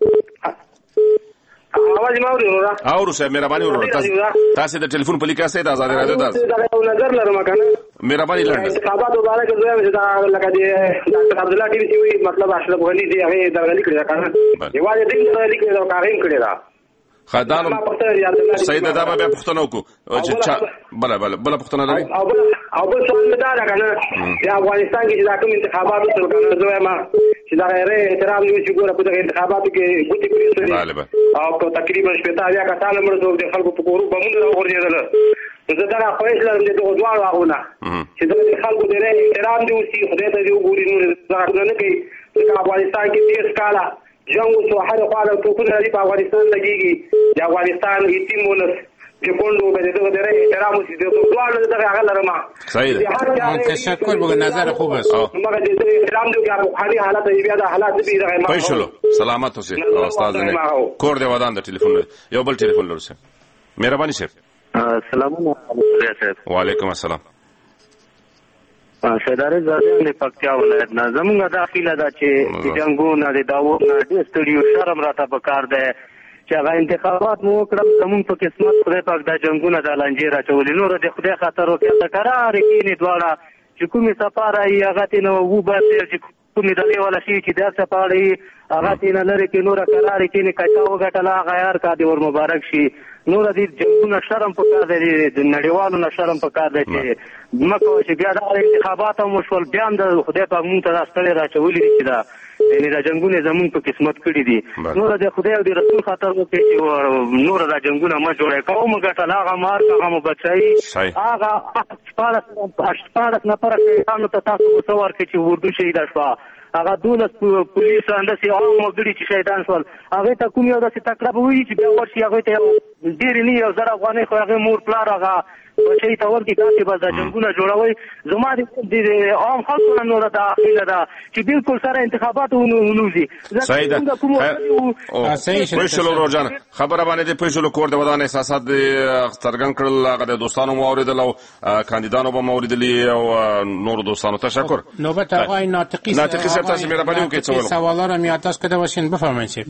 आवाज ما اوري اورو صاحب مهرباني ورو تاسو د ټلیفون په لیکه سره د آزاد رادیو تاسو نظر لرم کنه مهرباني لرم انتخابات مبارک زویم چې دا لکه دی ډاکټر عبدالله ټي وی وی مطلب اشرف غنی دی هغه درغلي کړی کنه یوازې دې درغلي کړی دا کارین کړی دا خدانو سید دا به پښتنه وکړو چې بل پښتنه لري او بل سوال مې دا کنه یا افغانستان کې دا کوم انتخابات وشو کنه زویم چې دا غیر احترام دی چې ګوره په دغه انتخاباتو کې ګوتې کړې او تقریبا شپږ یا کسان مړ شو د خلکو په کورو باندې راغورځېدل زه دا خواهش لرم چې دغه دواړو هغونه چې د خلکو د احترام دی اوسي خدای ته دی وګوري نور ځکه نه کوي چې افغانستان کې 30 کاله جنگ وسو هر خواله ټوپونه لري په افغانستان لګيږي د افغانستان یتیم ولس چې کوندو به دغه د احترام اوسي د دواړو دغه هغه لرمه صحیح تشکر به نظر خوب است مګر د احترام دی چې خالي حالت بیا د حالات به دغه ما پښلو سلامت اوسه استاد نه کور دی ودان د ټلیفون یو بل ټلیفون لرسه مهرباني شه سلام علیکم وعلیکم السلام شداري زادیان د پکتیا ولایت نه زمونږ داخله ده چې جنگونه د داوود نه د استډیو شرم راته پکار ده چې هغه انتخابات مو وکړم زمونږ په قسمت خدای پاک د جنگونه د لنجې راچولې نور د خدای خاطر وکړه د قرار کېنې دواړه چې کومې سفاره یې هغه ته نو وباسي چې کومې دلې ولا شي چې دا سفاره هغه ته نه لري کې نور قرار کېنې کچا وګټلا غیر کا دی ور مبارک شي نور د جنگونه شرم پکار دی د نړیوالو نه شرم پکار دی چې مکه چې بیا د انتخابات مو شول بیا د خدای پاک مونږ ته راستلې راچولې چې دا یعنی دا جنگونه زمون په قسمت کړی دي نور د خدای او د رسول خاطر وکړي چې نور دا جنگونه ما جوړه کوم غټل هغه مار هغه بچي هغه اشپارس نه پر شیطان ته تاسو وسور کې چې ورته شهید شو هغه دولت پولیس اندسي او مګړي چې شیطان شول هغه ته کوم یو د تکرب وی چې بیا ورشي هغه ته ډیر نه یو زره افغاني خو هغه مور پلار هغه بچي ته ورکی کاتي به د جنگونه جوړوي زما د عام خلکو نور داخله ده چې بالکل سره انتخابات ونوزي سعید پښلو روزانه خبره باندې د پښلو کور د ودان احساسات څرګند کړل هغه د دوستانو موریدل او کاندیدانو به موریدلی او نور دوستانو تشکر نوبت آقای ناطقی صاحب تاسو مهرباني وکړئ سوالا را میاتاس کده باشین بفرمایید.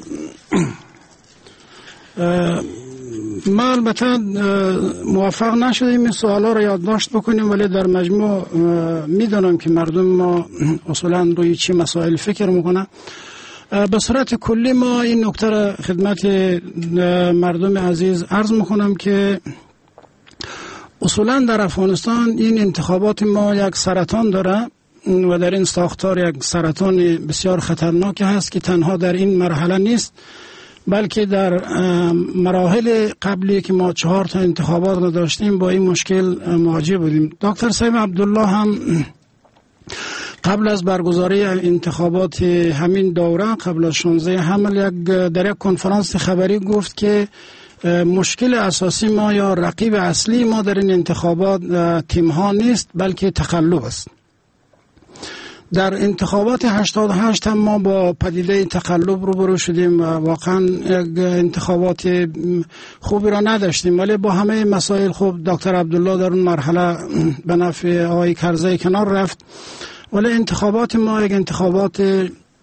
ما البته موفق نشدیم این سوالا رو یادداشت بکنیم ولی در مجموع میدونم که مردم ما اصولا روی چی مسائل فکر میکنن. به صورت کلی ما این نکته را خدمت مردم عزیز عرض میکنم که اصولا در افغانستان این انتخابات ما یک سرطان داره و در این ساختار یک سرطان بسیار خطرناک هست که تنها در این مرحله نیست بلکه در مراحل قبلی که ما 4 تا انتخابات داشتیم با این مشکل مواجه بودیم. دکتر سعید عبدالله هم قبل از برگزاری انتخابات همین دوره قبل از 16 حمل در یک کنفرانس خبری گفت که مشکل اساسی ما یا رقیب اصلی ما در این انتخابات تیم ها نیست بلکه تقلب است. در انتخابات 88 هم ما با پدیده تقلب روبرو شدیم و واقعا انتخابات خوبی را نداشتیم ولی با همه مسائل خوب دکتر عبدالله در اون مرحله به نفع آقای کرزی کنار رفت ولی انتخابات ما یک انتخابات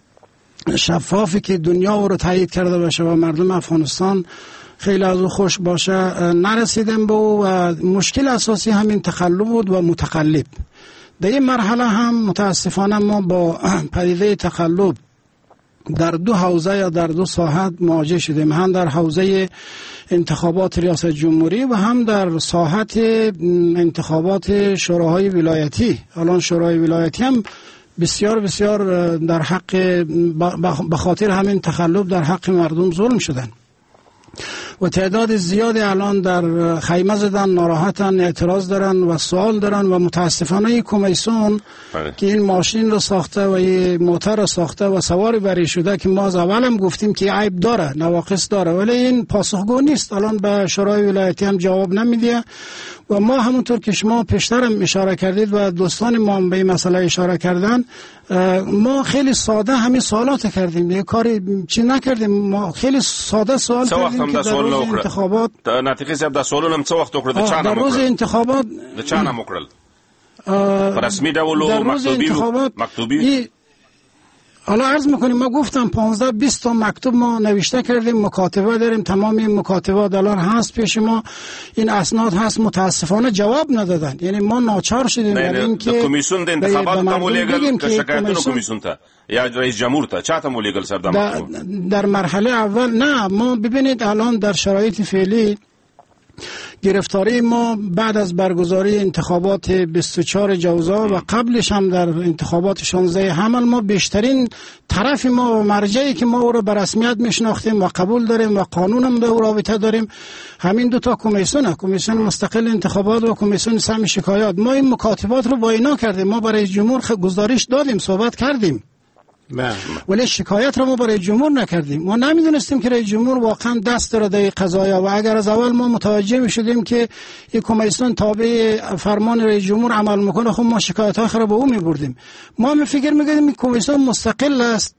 شفافی که دنیا او رو تایید کرده باشه و مردم افغانستان خیلی از او خوش باشه نرسیدیم به او و مشکل اساسی همین تقلب بود و متقلب. در این مرحله هم متاسفانه ما با پدیده تقلب در 2 حوزه یا در 2 ساحت مواجه شدیم هم در حوزه انتخابات ریاست جمهوری و هم در ساحت انتخابات شوراهای ولایتی. الان شورای ولایتی هم بسیار بسیار در حق به خاطر همین تقلب در حق مردم ظلم شدن و تعداد زیادی الان در خیمه زدن ناراحتن اعتراض دارن و سوال دارن و متاسفانه کمیسیون که این ماشین رو ساخته و این موتور رو ساخته و سواری بری شده که ما از اولم گفتیم که عیب داره نواقص داره ولی این پاسخگو نیست. الان به شورای ولایتی هم جواب نمیده و ما همونطور که شما پیشترم اشاره کردید و دوستان ما هم به این مسئله اشاره کردن ما خیلی ساده همین سوالات کردیم یه کاری چی نکردیم ما خیلی ساده سوال کردیم که در روز انتخابات ناطقی صاحب دا سوالونه څه وخت وکړه د چا نه در روز انتخابات د چا نه وکړل رسمي ډول او مکتوبی حالا عرض میکنیم ما گفتم 15-20 تا مکتوب ما نوشته کردیم مکاتبه داریم تمام این مکاتبات الان هست پیش ما این اسناد هست متاسفانه جواب ندادن یعنی ما ناچار شدیم در این که کمیسیون د انتخابات ته مولېګل که شکایتونه کمیسیون ته یا رئیس جمهور ته چاته مولېګل سر در مرحله اول نه ما ببینید الان در شرایط فعلی گرفتاری ما بعد از برگزاری انتخابات 24 جوزا و قبلش هم در انتخابات 16 حمل ما بیشترین طرف ما و مرجعی که ما او رو به رسمیت میشناختیم و قبول داریم و قانون هم به او رابطه داریم همین 2 تا کمیسیون مستقل انتخابات و کمیسیون سهم شکایات ما این مکاتبات رو با اینا کردیم ما برای جمهور گزارش دادیم صحبت کردیم ولی شکایت را ما برای جمهور نکردیم ما نمیدونستیم که رئیس جمهور واقعا دست داره در قضایا و اگر از اول ما متوجه میشدیم که این کمیسیون تابع فرمان رئیس جمهور عمل میکنه خب ما شکایت ها را به او میبردیم ما فکر میکردیم این کمیسیون مستقل است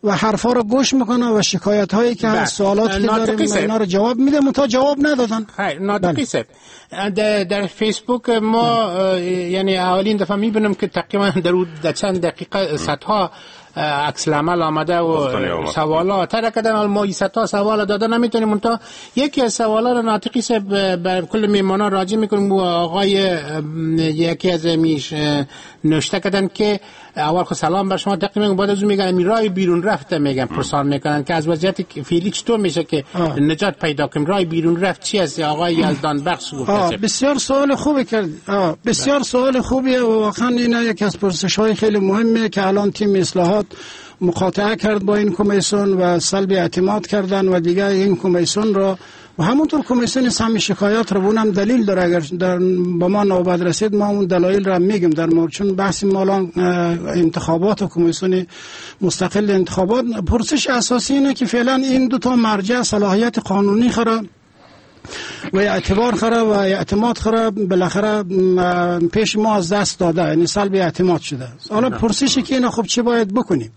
و حرفا رو گوش میکنه و شکایت هایی که هست، سوالاتی که داریم اینا رو جواب میده، منتها جواب ندادن. خیر ناطقی صاحب، در فیسبوک ما یعنی اولین دفعه میبینم که تقریبا در چند دقیقه صدها عکس العمل آمده و سوالات تر کردن. ما صدها سوال داده نمیتونیم، منتها یکی از سوالا رو ناطقی صاحب بر کل میمانان راجع میکنیم. و آقای یکی از میش نوشته کردن که اول خود سلام بر شما تقدیم میکنم، بعد از اون میگن رای بیرون رفته، میگن پرسان میکنن که از وضعیت فعلی چطور میشه که نجات پیدا کنیم، رای بیرون رفت چی است؟ آقای یزدان بخش گفته. بسیار سوال خوبی کرد، بسیار سوال خوبیه و واقعا این یکی از پرسش‌های خیلی مهمه که الان تیم اصلاحات مقاطعه کرد با این کمیسیون و سلب اعتماد کردن و دیگه این کمیسیون را و همونطور کمیسیون سهم شکایات رو اونم دلیل داره. اگر با ما نوبت رسید ما اون دلایل را میگیم در مورد، چون بحث مالان انتخابات و کمیسیون مستقل انتخابات، پرسش اساسی اینه که فعلا این دو تا مرجع صلاحیت قانونی خره و اعتبار خره و اعتماد خره بالاخره پیش ما از دست داده، یعنی سلب اعتماد شده. حالا پرسشی که اینا خب چی باید بکنیم؟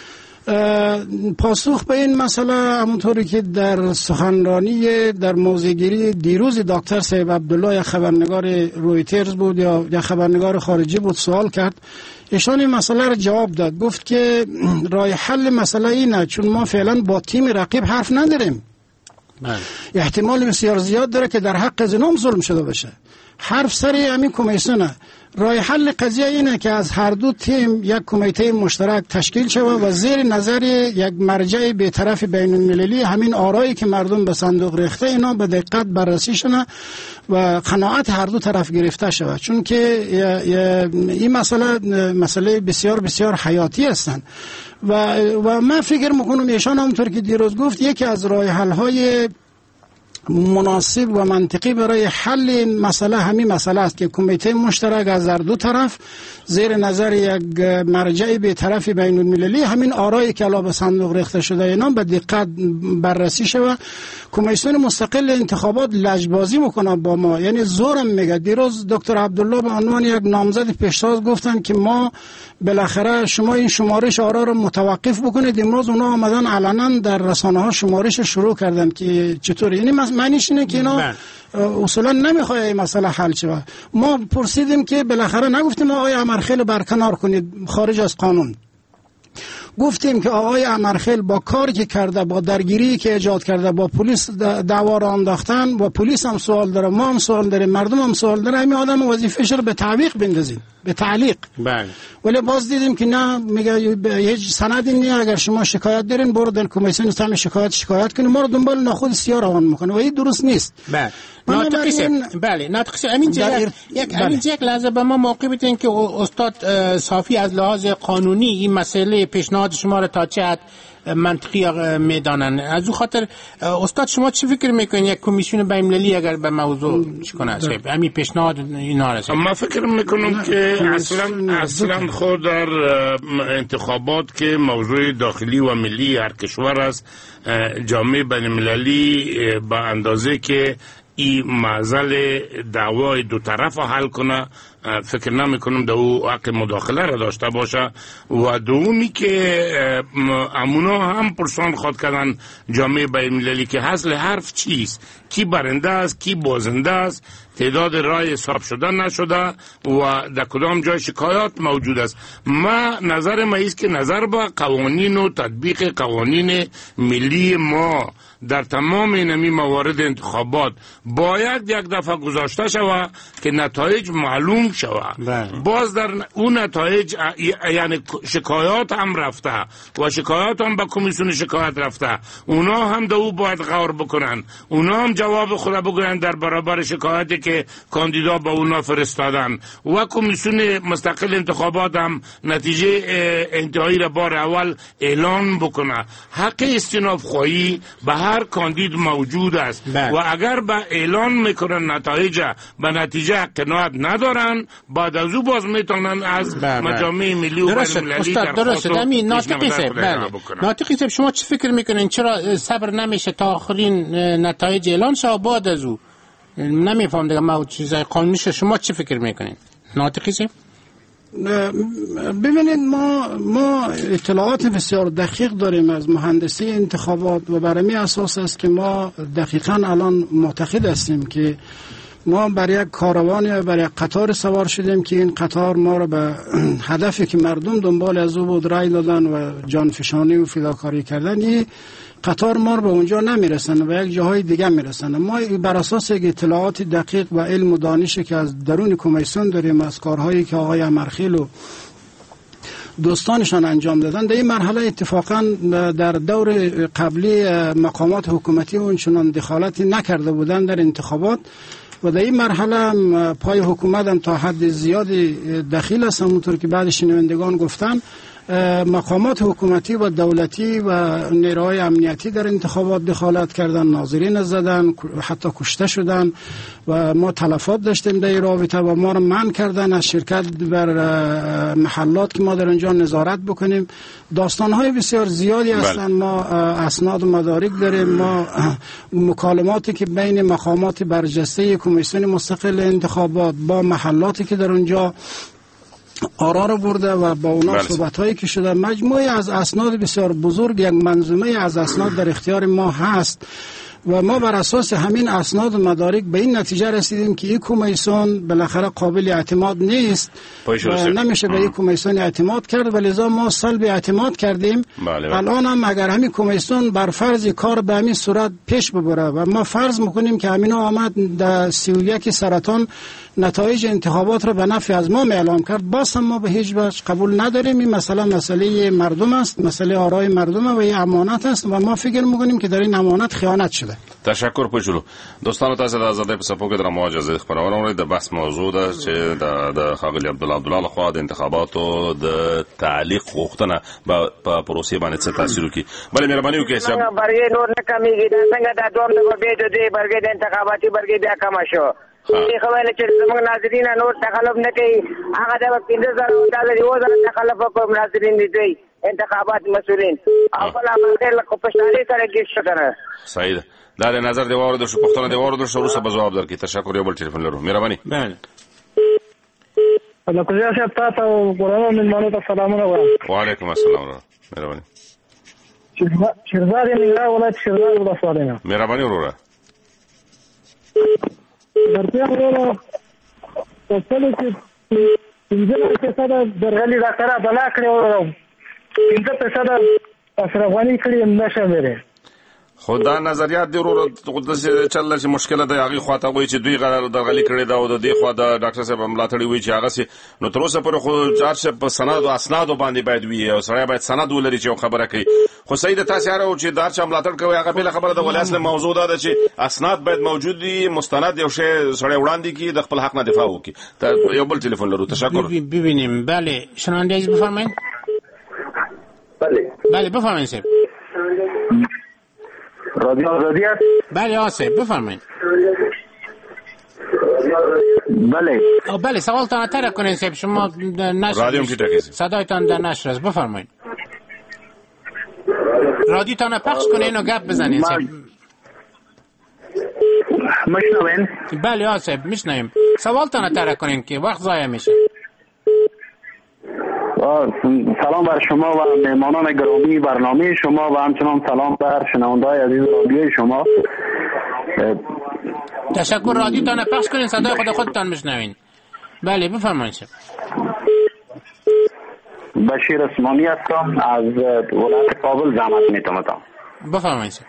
پاسخ به این مسئله همونطوری که در سخنرانی در موضع‌گیری دیروز دکتر صاحب عبدالله، یا خبرنگار رویترز بود یا خبرنگار خارجی بود، سوال کرد، ایشان این مسئله را جواب داد. گفت که راه حل مسئله اینه، چون ما فعلا با تیم رقیب حرف نداریم، احتمال بسیار زیاد داره که در حق زنام ظلم شده باشه. حرف سری همین کمیسیونه. راه حل قضیه اینه که از هر دو تیم یک کمیته مشترک تشکیل شود و زیر نظر یک مرجع بی‌طرف بین المللی همین آرایی که مردم به صندوق ریخته اینا به دقت بررسی شونه و قناعت هر دو طرف گرفته شود، چون که این مسئله بسیار بسیار حیاتی هستند و من فکر میکنم ایشان همونطور که دیروز گفت یکی از راه حل های مناسب و منطقی برای حل این مسئله همین مسئله است که کمیته مشترک از هر دو طرف زیر نظر یک مرجع بی‌طرف بین المللی همین آرایی که الان به صندوق ریخته شده اینا به دقت بررسی شود. کمیسیون مستقل انتخابات لجبازی میکنه با ما، یعنی زورم میگه. دیروز دکتر عبدالله به عنوان یک نامزد پیشتاز گفتن که ما بالاخره شما این شمارش آرا رو متوقف بکنید. امروز اونا آمدن علنا در رسانه ها شمارش شروع کردن که چطوری، یعنی معنیش اینه که اینا اصولا نمیخواد این مسئله حل شود. ما پرسیدیم که بالاخره نگفتیم آقای امرخیل برکنار کنید خارج از قانون، گفتیم که آقای امرخیل با کاری که کرده، با درگیری که ایجاد کرده، با پلیس دعوا را انداختن و پلیس هم سوال داره، ما هم سوال داریم، مردم هم سوال داره، همین آدم وظیفه‌ش رو به تعویق بندازیم، به تعلیق. بله. ولی باز دیدیم که نه، میگه هیچ سندی نیست، اگر شما شکایت دارین برو در کمیسیون سهم شکایت کنید، ما رو دنبال ناخود سیاه روان میکنه و این درست نیست. بله. ناطقی امین یک لحظه به ما موقع بدین که استاد صافی از لحاظ قانونی این مسئله پیشنهاد شما را تا چه حد منطقی میدانن. از او خاطر استاد شما چی فکر میکنین یک کمیسیون بین‌المللی اگر به موضوع چی کنه؟ همین پیشنهاد اینا را من فکر میکنم که اصلا خود در انتخابات که موضوع داخلی و ملی هر کشور است، جامعه بین‌المللی به اندازه که این معضل دعوای دو طرف حل کنه، فکر نمی کنم در او حق مداخله را داشته باشه. و دومی که امونا هم پرسان خواد کردن جامعه بین‌المللی که حاصل حرف چیست، کی برنده است، کی بازنده است، تعداد رای حساب شده نشده و در کدام جای شکایات موجود است. نظر ما است که نظر با قوانین و تطبیق قوانین ملی ما در تمام این موارد انتخابات باید یک دفعه گذاشته شود که نتایج معلوم شود. باز در اون نتایج یعنی شکایات هم رفته و شکایات هم به کمیسیون شکایت رفته، اونا هم در او باید غور بکنن، اونا هم جواب خود بگوین در برابر شکایاتی که کاندیدا با اونا فرستادن و کمیسیون مستقل انتخابات هم نتیجه انتهایی را بار اول اعلان بکنه. حق استیناف خواهی به هر کاندید موجود است و اگر به اعلان میکنن نتایج به نتیجه قناعت ندارن، بعد از او باز میتونن از مجامع ملی و بین‌المللی درست. همین ناطقی صاحب شما چی فکر میکنین؟ چرا صبر نمیشه تا آخرین نتایج اعلان شه بعد از او؟ نمیفهم دیگه ما چیزای قانونیش. شما چی فکر میکنین ناطقی صاحب؟ ببینید ما اطلاعات بسیار دقیق داریم از مهندسی انتخابات و بر همین اساس است که ما دقیقاً الان معتقد هستیم که ما برای یک کاروان و برای قطار سوار شدیم که این قطار ما را به هدفی که مردم دنبال از او بود رای دادن و جانفشانی و فداکاری کردن، این قطار ما رو به اونجا نمیرسن و یک جاهای دیگه میرسن. ما بر اساس اطلاعات دقیق و علم و دانشی که از درون کمیسیون داریم، از کارهایی که آقای امرخیل و دوستانشان انجام دادن، در این مرحله اتفاقا در دور قبلی مقامات حکومتی اونچنان دخالتی نکرده بودن در انتخابات و در این مرحله پای حکومت هم تا حد زیادی دخیل است. همونطور که بعد شنوندگان گفتن، مقامات حکومتی و دولتی و نیروهای امنیتی در انتخابات دخالت کردن، ناظرین زدن، حتی کشته شدن و ما تلفات داشتیم در این رابطه و ما را منع کردن از شرکت بر محلات که ما در اونجا نظارت بکنیم. داستانهای بسیار زیادی هستند. ما اسناد و مدارک داریم. ما مکالماتی که بین مقامات برجسته کمیسیون مستقل انتخابات با محلاتی که در اونجا آرا رو برده و با اونا صحبت‌هایی که شده، مجموعه از اسناد بسیار بزرگ، یک منظومه از اسناد در اختیار ما هست و ما بر اساس همین اسناد و مدارک به این نتیجه رسیدیم که این کمیسیون بالاخره قابل اعتماد نیست و نمیشه به این کمیسیون اعتماد کرد و لذا ما سلب اعتماد کردیم. الان هم اگر همین کمیسیون بر فرض کار به همین صورت پیش ببره و ما فرض میکنیم که همین آمد در 31 سرطان نتایج انتخابات را به نفع از ما اعلام کرد، باز هم ما به هیچ وجه قبول نداریم. این مسئله مردم است، مسئله آرای مردم و این امانت است و ما فکر میکنیم که در این امانت خیانت شده. تشکر پوجلو. دوستانو تاسو د آزادۍ په څپو کې د مواجهه خبرونه اورئ. د بحث موضوع ده چې د ښاغلي عبدالله لخوا د انتخاباتو د تعلیق غوښتنه په پروسې باندې څه تاثیر وکړي. بلې مهرباني وکړئ صاحب. برګې نور نه کمیږي، دا څنګه دا دوم د به د دې برګې د انتخاباتي برګې بیا کم شو. خو ویل چې زموږ ناظرین نور تخلف نه کوي، هغه د 15000 ډالر یو ځل تخلف کوم ناظرین دي انتخابات مسؤلین او بل امر له خوشالۍ سره کې شکر. صحیح ده. دا د نظر دی واردو شو، پښتنه دی واردو شو، وروسته به جواب درکړي. تشکر. یو بل ټلیفون لرو. مهرباني. بله. الله کوزیا صاحب تاسو قرآن ملمانو ته سلامونه وایم. وعلیکم السلام. مهرباني. شیرزاد نیلا ولایت شیرزاد ولسوالۍ. مهرباني وروره. درته وروره په څلو کې 15% درغلي راکړه بلا کړې او 15% اشرفغانی کړي نشه لري. خدا نظریات دی ورو د چل چې مشکله د هغه خواته وي چې دوی درغلي کړي دا او د دې خوا د ډاکټر صاحب ملاتړي وي چې هغه سي نو تر اوسه پر خو چارشه په سند او اسناد باندې باید وي او سره باید سند ولري چې خبره کوي. خو سید تاسو هره چې دارچا ملاتړ کوي هغه په خبره د ولایت موضوع ده چې اسناد باید موجود دي، مستند یو شی سره وړاندې کی د خپل حق نه دفاع وکي. یو بل ټلیفون لرو. تشکر. ببینیم. بله شنوندگی بفرمایید. بله بفرمایید صاحب. رادیو آزادی است؟ بله آسف بفرمایید. بله سوالتان ترک کنین صاحب. شما رادیو صدایتان در نشر است. بفرمایید. رادیوتان پخش کنین و گپ بزنین صاحب. مشنوین؟ بله آسف میشنویم. سوالتان ترک کنین که وقت ضایع میشه. سلام بر شما و مهمانان گرامی برنامه شما و همچنان سلام بر شنونده‌های عزیز رادیوی شما. تشکر. رادیوتان پخش کنین صدای خودتان میشنوین. بله بفرمایید. بشیر عثمانی هستم از ولایت کابل زحمت میتونم. بفرمایید.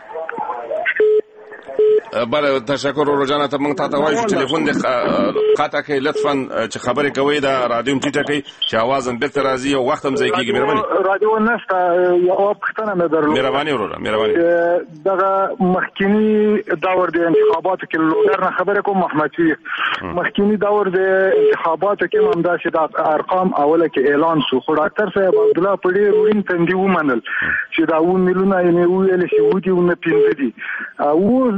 بله تشکر. روزانه ته موږ ته وایو ټلیفون دې قاطع کړئ لطفا چې خبرې کوي دا رادیو ټیټه کوي چې आवाज هم بیرته راځي او وخت هم ځای کیږي. مهرباني. رادیو نشته یو پښتنه مې درلود. مهرباني وروره. مهرباني. دغه مخکینی دور د انتخاباتو کې لوګر نه خبرې کوم محمد شریف مخکینی دور د انتخاباتو کې هم دا چې د ارقام اوله کې اعلان شو خو ډاکټر صاحب عبدالله په ډېر وین تندې ومنل چې دا 1 میلیون یې ویل چې ودی ونه پینځه دي او دا څو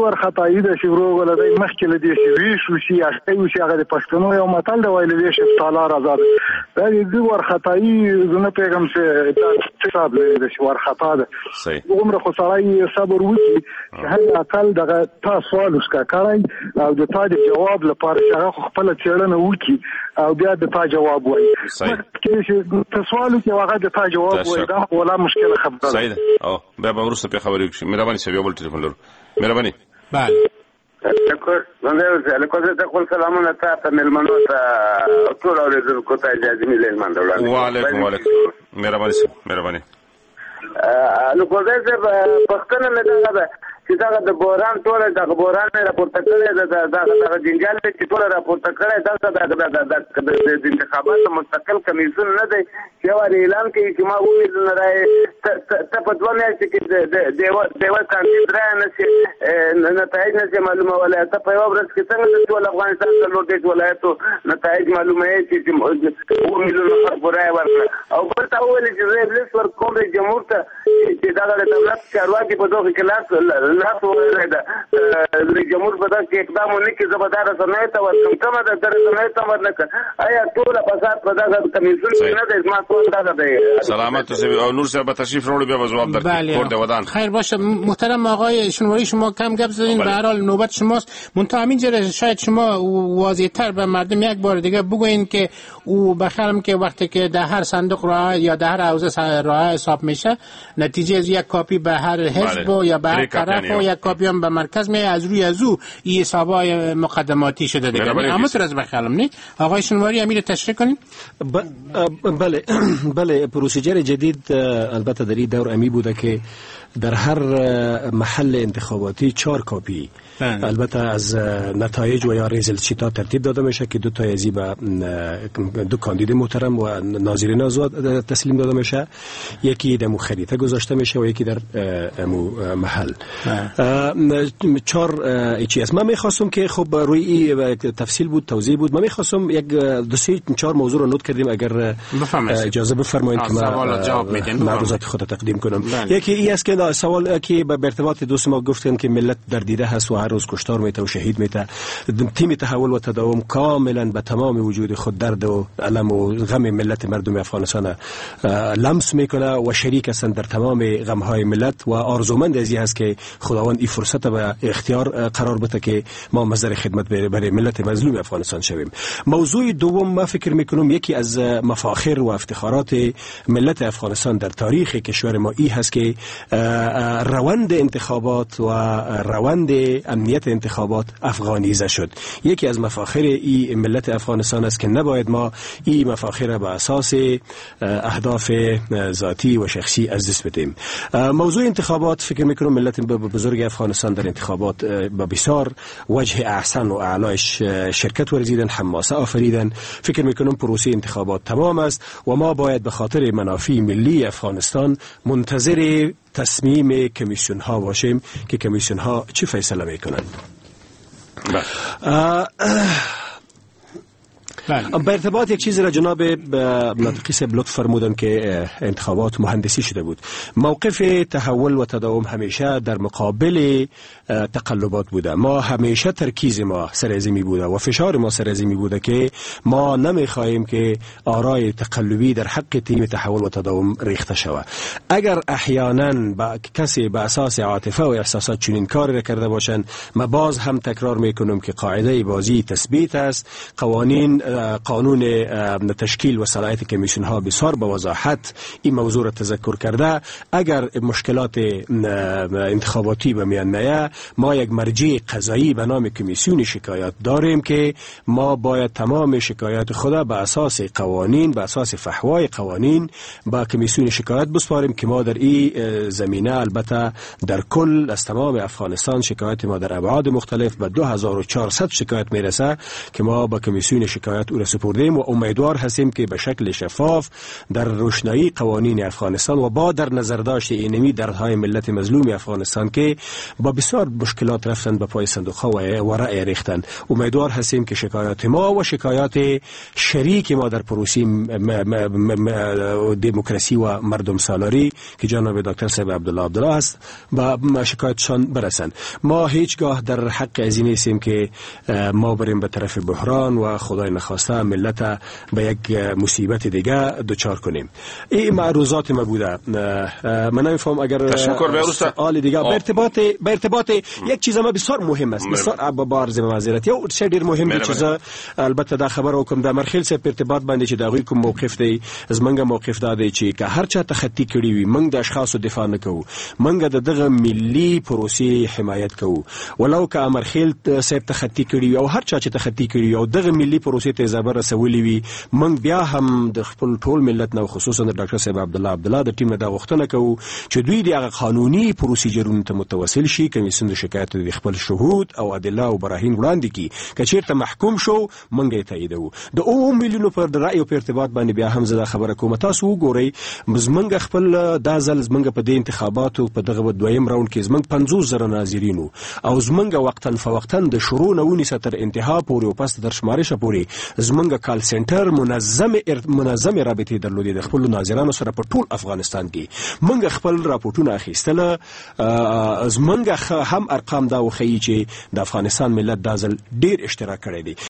ورخطایي د شورو ولدی مخکې له دې چې ویش وشي یا وشي هغه د پښتنو یو متل دی ویل ویش تالار آزاد دا د ورخطایي زونه پیغام چې تاسو حساب لري د ورخطا ده عمر خو سړی صبر وکړي چې هر اقل دغه تاسو سوال وسکا کړی او د تا د جواب لپاره هغه خپل چیرنه وکړي او بیا د تا جواب وایي چې تاسو کې هغه د تا جواب وایي دا ولا مشکل خبره صحیح او بیا به ورسته په خبرې وکړي مهرباني شوی بل ټلیفون لرو مهرباني بله شکر زه له کوزه ته خپل سلامونه ته ملمنو ته ټول اوریدونکو ته اجازه مې لرم وړاندې وعلیکم مهرباني نو کوزه ته پښتنه مې دا چې دا د بوران ټول د بوران راپورته کړی دا جنجال چې ټول راپورته کړی دا د انتخاباتو مستقل کمیسیون نه دی چې یو اعلان کوي چې ما وویل نه راځي ته په دوه میاشتو کې دیوه کاندید را نه نتایج نه معلومه ولایت په یو ورځ کې څنګه د ټول افغانستان د لوټیج ولایتو نتایج معلومه یې چې 2 میلیون نفر پورای ورکړه او بل تا وویل چې زه ابلیس ورکوم د جمهور ته چې دا د دولت چارواکي په دوه کې لاس ورده د جمهور په دغه اقدام ونکړي زبردار سمې ته ورکم کومه د تر سمې ته ورنکړه آیا ټول فساد په دغه کمیسیون نه د ما ټول دغه دی سلامت او نور صاحب تشریف راوړي بیا جواب درکړي کور د ودان خیر باشه محترم آقای شنواری شما کم گپ زدین به هر حال نوبت شماست منتها همینجوری شاید شما واضح‌تر به مردم یک بار دیگه بگوین که او بخرم که وقتی که در هر صندوق راه یا در هر حوزه راه حساب میشه نتیجه از یک کاپی به هر حزب یا به هر طرف و یک کاپی هم به مرکز می از روی از او این حسابای مقدماتی شده دیگه اما تو از بخرم نه آقای شنواری امیر تشریح کنین بله پروسیجر جدید البته در این دور امی بوده که در هر محل انتخاباتی 4 کاپی البته از نتایج و یا ریزلت شیتا ترتیب داده میشه که 2 تا ازی به 2 کاندید محترم و ناظرین آزاد تسلیم داده میشه یکی در خریطه گذاشته میشه و یکی در محل 4 چی است. من میخواستم که خب روی تفصیل بود توضیح بود من میخواستم یک 2-3-4 موضوع رو نوت کردیم اگر اجازه بفرمایید که من معروضات خود تقدیم کنم. یکی این است که سوال که به ارتباط دوست ما گفتن که ملت در دیده هست و هر روز کشتار میته و شهید میته تیم تحول و تداوم کاملا به تمام وجود خود درد و الم و غم ملت مردم افغانستان لمس میکنه و شریک هستند در تمام غم های ملت و آرزومند ازی هست که خداوند این فرصت به اختیار قرار بده که ما مصدر خدمت برای ملت مظلوم افغانستان شویم. موضوع دوم ما فکر میکنم یکی از مفاخر و افتخارات ملت افغانستان در تاریخ کشور ما این هست که روند انتخابات و روند امنیت انتخابات افغانیزه شد. یکی از مفاخر این ملت افغانستان است که نباید ما این مفاخر به اساس اهداف ذاتی و شخصی از دست بدیم. موضوع انتخابات فکر میکنم ملت بزرگ افغانستان در انتخابات با بسیار وجه احسن و اعلایش شرکت ورزیدن حماسه آفریدن. فکر میکنم پروسه انتخابات تمام است و ما باید به خاطر منافع ملی افغانستان منتظر تصمیم کمیسیون ها باشیم که کمیسیون ها چه فیصله میکنند. به ارتباط یک چیزی را جناب ناطقی صاحب لطف فرمودن که انتخابات مهندسی شده بود. موقف تحول و تداوم همیشه در مقابل تقلبات بوده. ما همیشه ترکیز ما سرازمی بوده و فشار ما سرازمی بوده که ما نمیخواهیم که آرای تقلبی در حق تیم تحول و تداوم ریخته شود. اگر احیانا کسی به اساس عاطفه و احساسات چنین کاری را کرده باشند ما باز هم تکرار میکنم که قاعده بازی تثبیت است. قانون تشکیل و صلاحیت کمیسیون ها بسیار با وضاحت این موضوع را تذکر کرده. اگر مشکلات انتخاباتی به میان میاد ما یک مرجع قضایی به نام کمیسیون شکایات داریم که ما باید تمام شکایات خود به اساس قوانین به اساس فحوای قوانین با کمیسیون شکایات بسپاریم که ما در این زمینه البته در کل از تمام افغانستان شکایات ما در ابعاد مختلف به 2400 شکایت میرسه که ما با کمیسیون شکایات انتخابات او را سپردیم و امیدوار هستیم که به شکل شفاف در روشنایی قوانین افغانستان و با در نظر داشت اینمی دردهای ملت مظلوم افغانستان که با بسیار مشکلات رفتن به پای صندوق‌ها و رأی ریختن، امیدوار هستیم که شکایات ما و شکایات شریک ما در پروسه دموکراسی و مردم سالاری که جناب دکتر صاحب عبدالله است با شکایتشان برسند. ما هیچگاه در حق از این نیستیم که ما بریم به طرف بحران و خدای نخواسته ملت به یک مصیبت دیگه دچار کنیم. این معروضات ما بوده. من نمیفهم اگر سوال دیگه به ارتباط یک چیز ما بسیار مهم است، بسیار با عرض معذرت یا شدیر مهم چیز البته دا خبر وکم د مرخیل سره په ارتباط باندې چې دا غوی کوم موقف دی زمنګ موقف دا دی چې که هر چا تخطی کړی وي موږ د اشخاصو دفاع نه کوو، موږ د دغه ملي پروسې حمایت کوو، ولو که مرخیل سره تخطی کړی وي او هر چا چې تخطی کړی وي او دغه ملي پروسې ته زبر رسولي وي، موږ بیا هم د خپل ټول ملت نه خصوصا د ډاکټر صاحب عبدالله د ټیم نه دا غوښتنه کوو چې دوی د هغه قانوني پروسیجرونو ته متوسل شي، کمیسیون د شکایت د خپل شهود او ادله او براهین وړاندې کړي، که چیرته محکوم شو موږ یې تاییدوو. د 2 میلیونو پر رأی او په ارتباط باندې بیا هم زه خبره کوم، تاسو وګورئ زمونږ خپل دا ځل زمونږ په دې انتخاباتو په دغه دویم راوند کې زمونږ 50,000 ناظرینو او زمونږ وقتاً فوقتاً د شروع نه ونیسه تر انتها پورې او پس تر شمارش پورې زمونږ کال سنټر منظم رابطې درلودې د خپل ناظرانو سره په ټول افغانستان کې. موږ خپل راپورټونه اخیستل، زمونږ هم ارقام دا وښیي چې د افغانستان ملت دا ځل ډیر اشتراک کړی دی.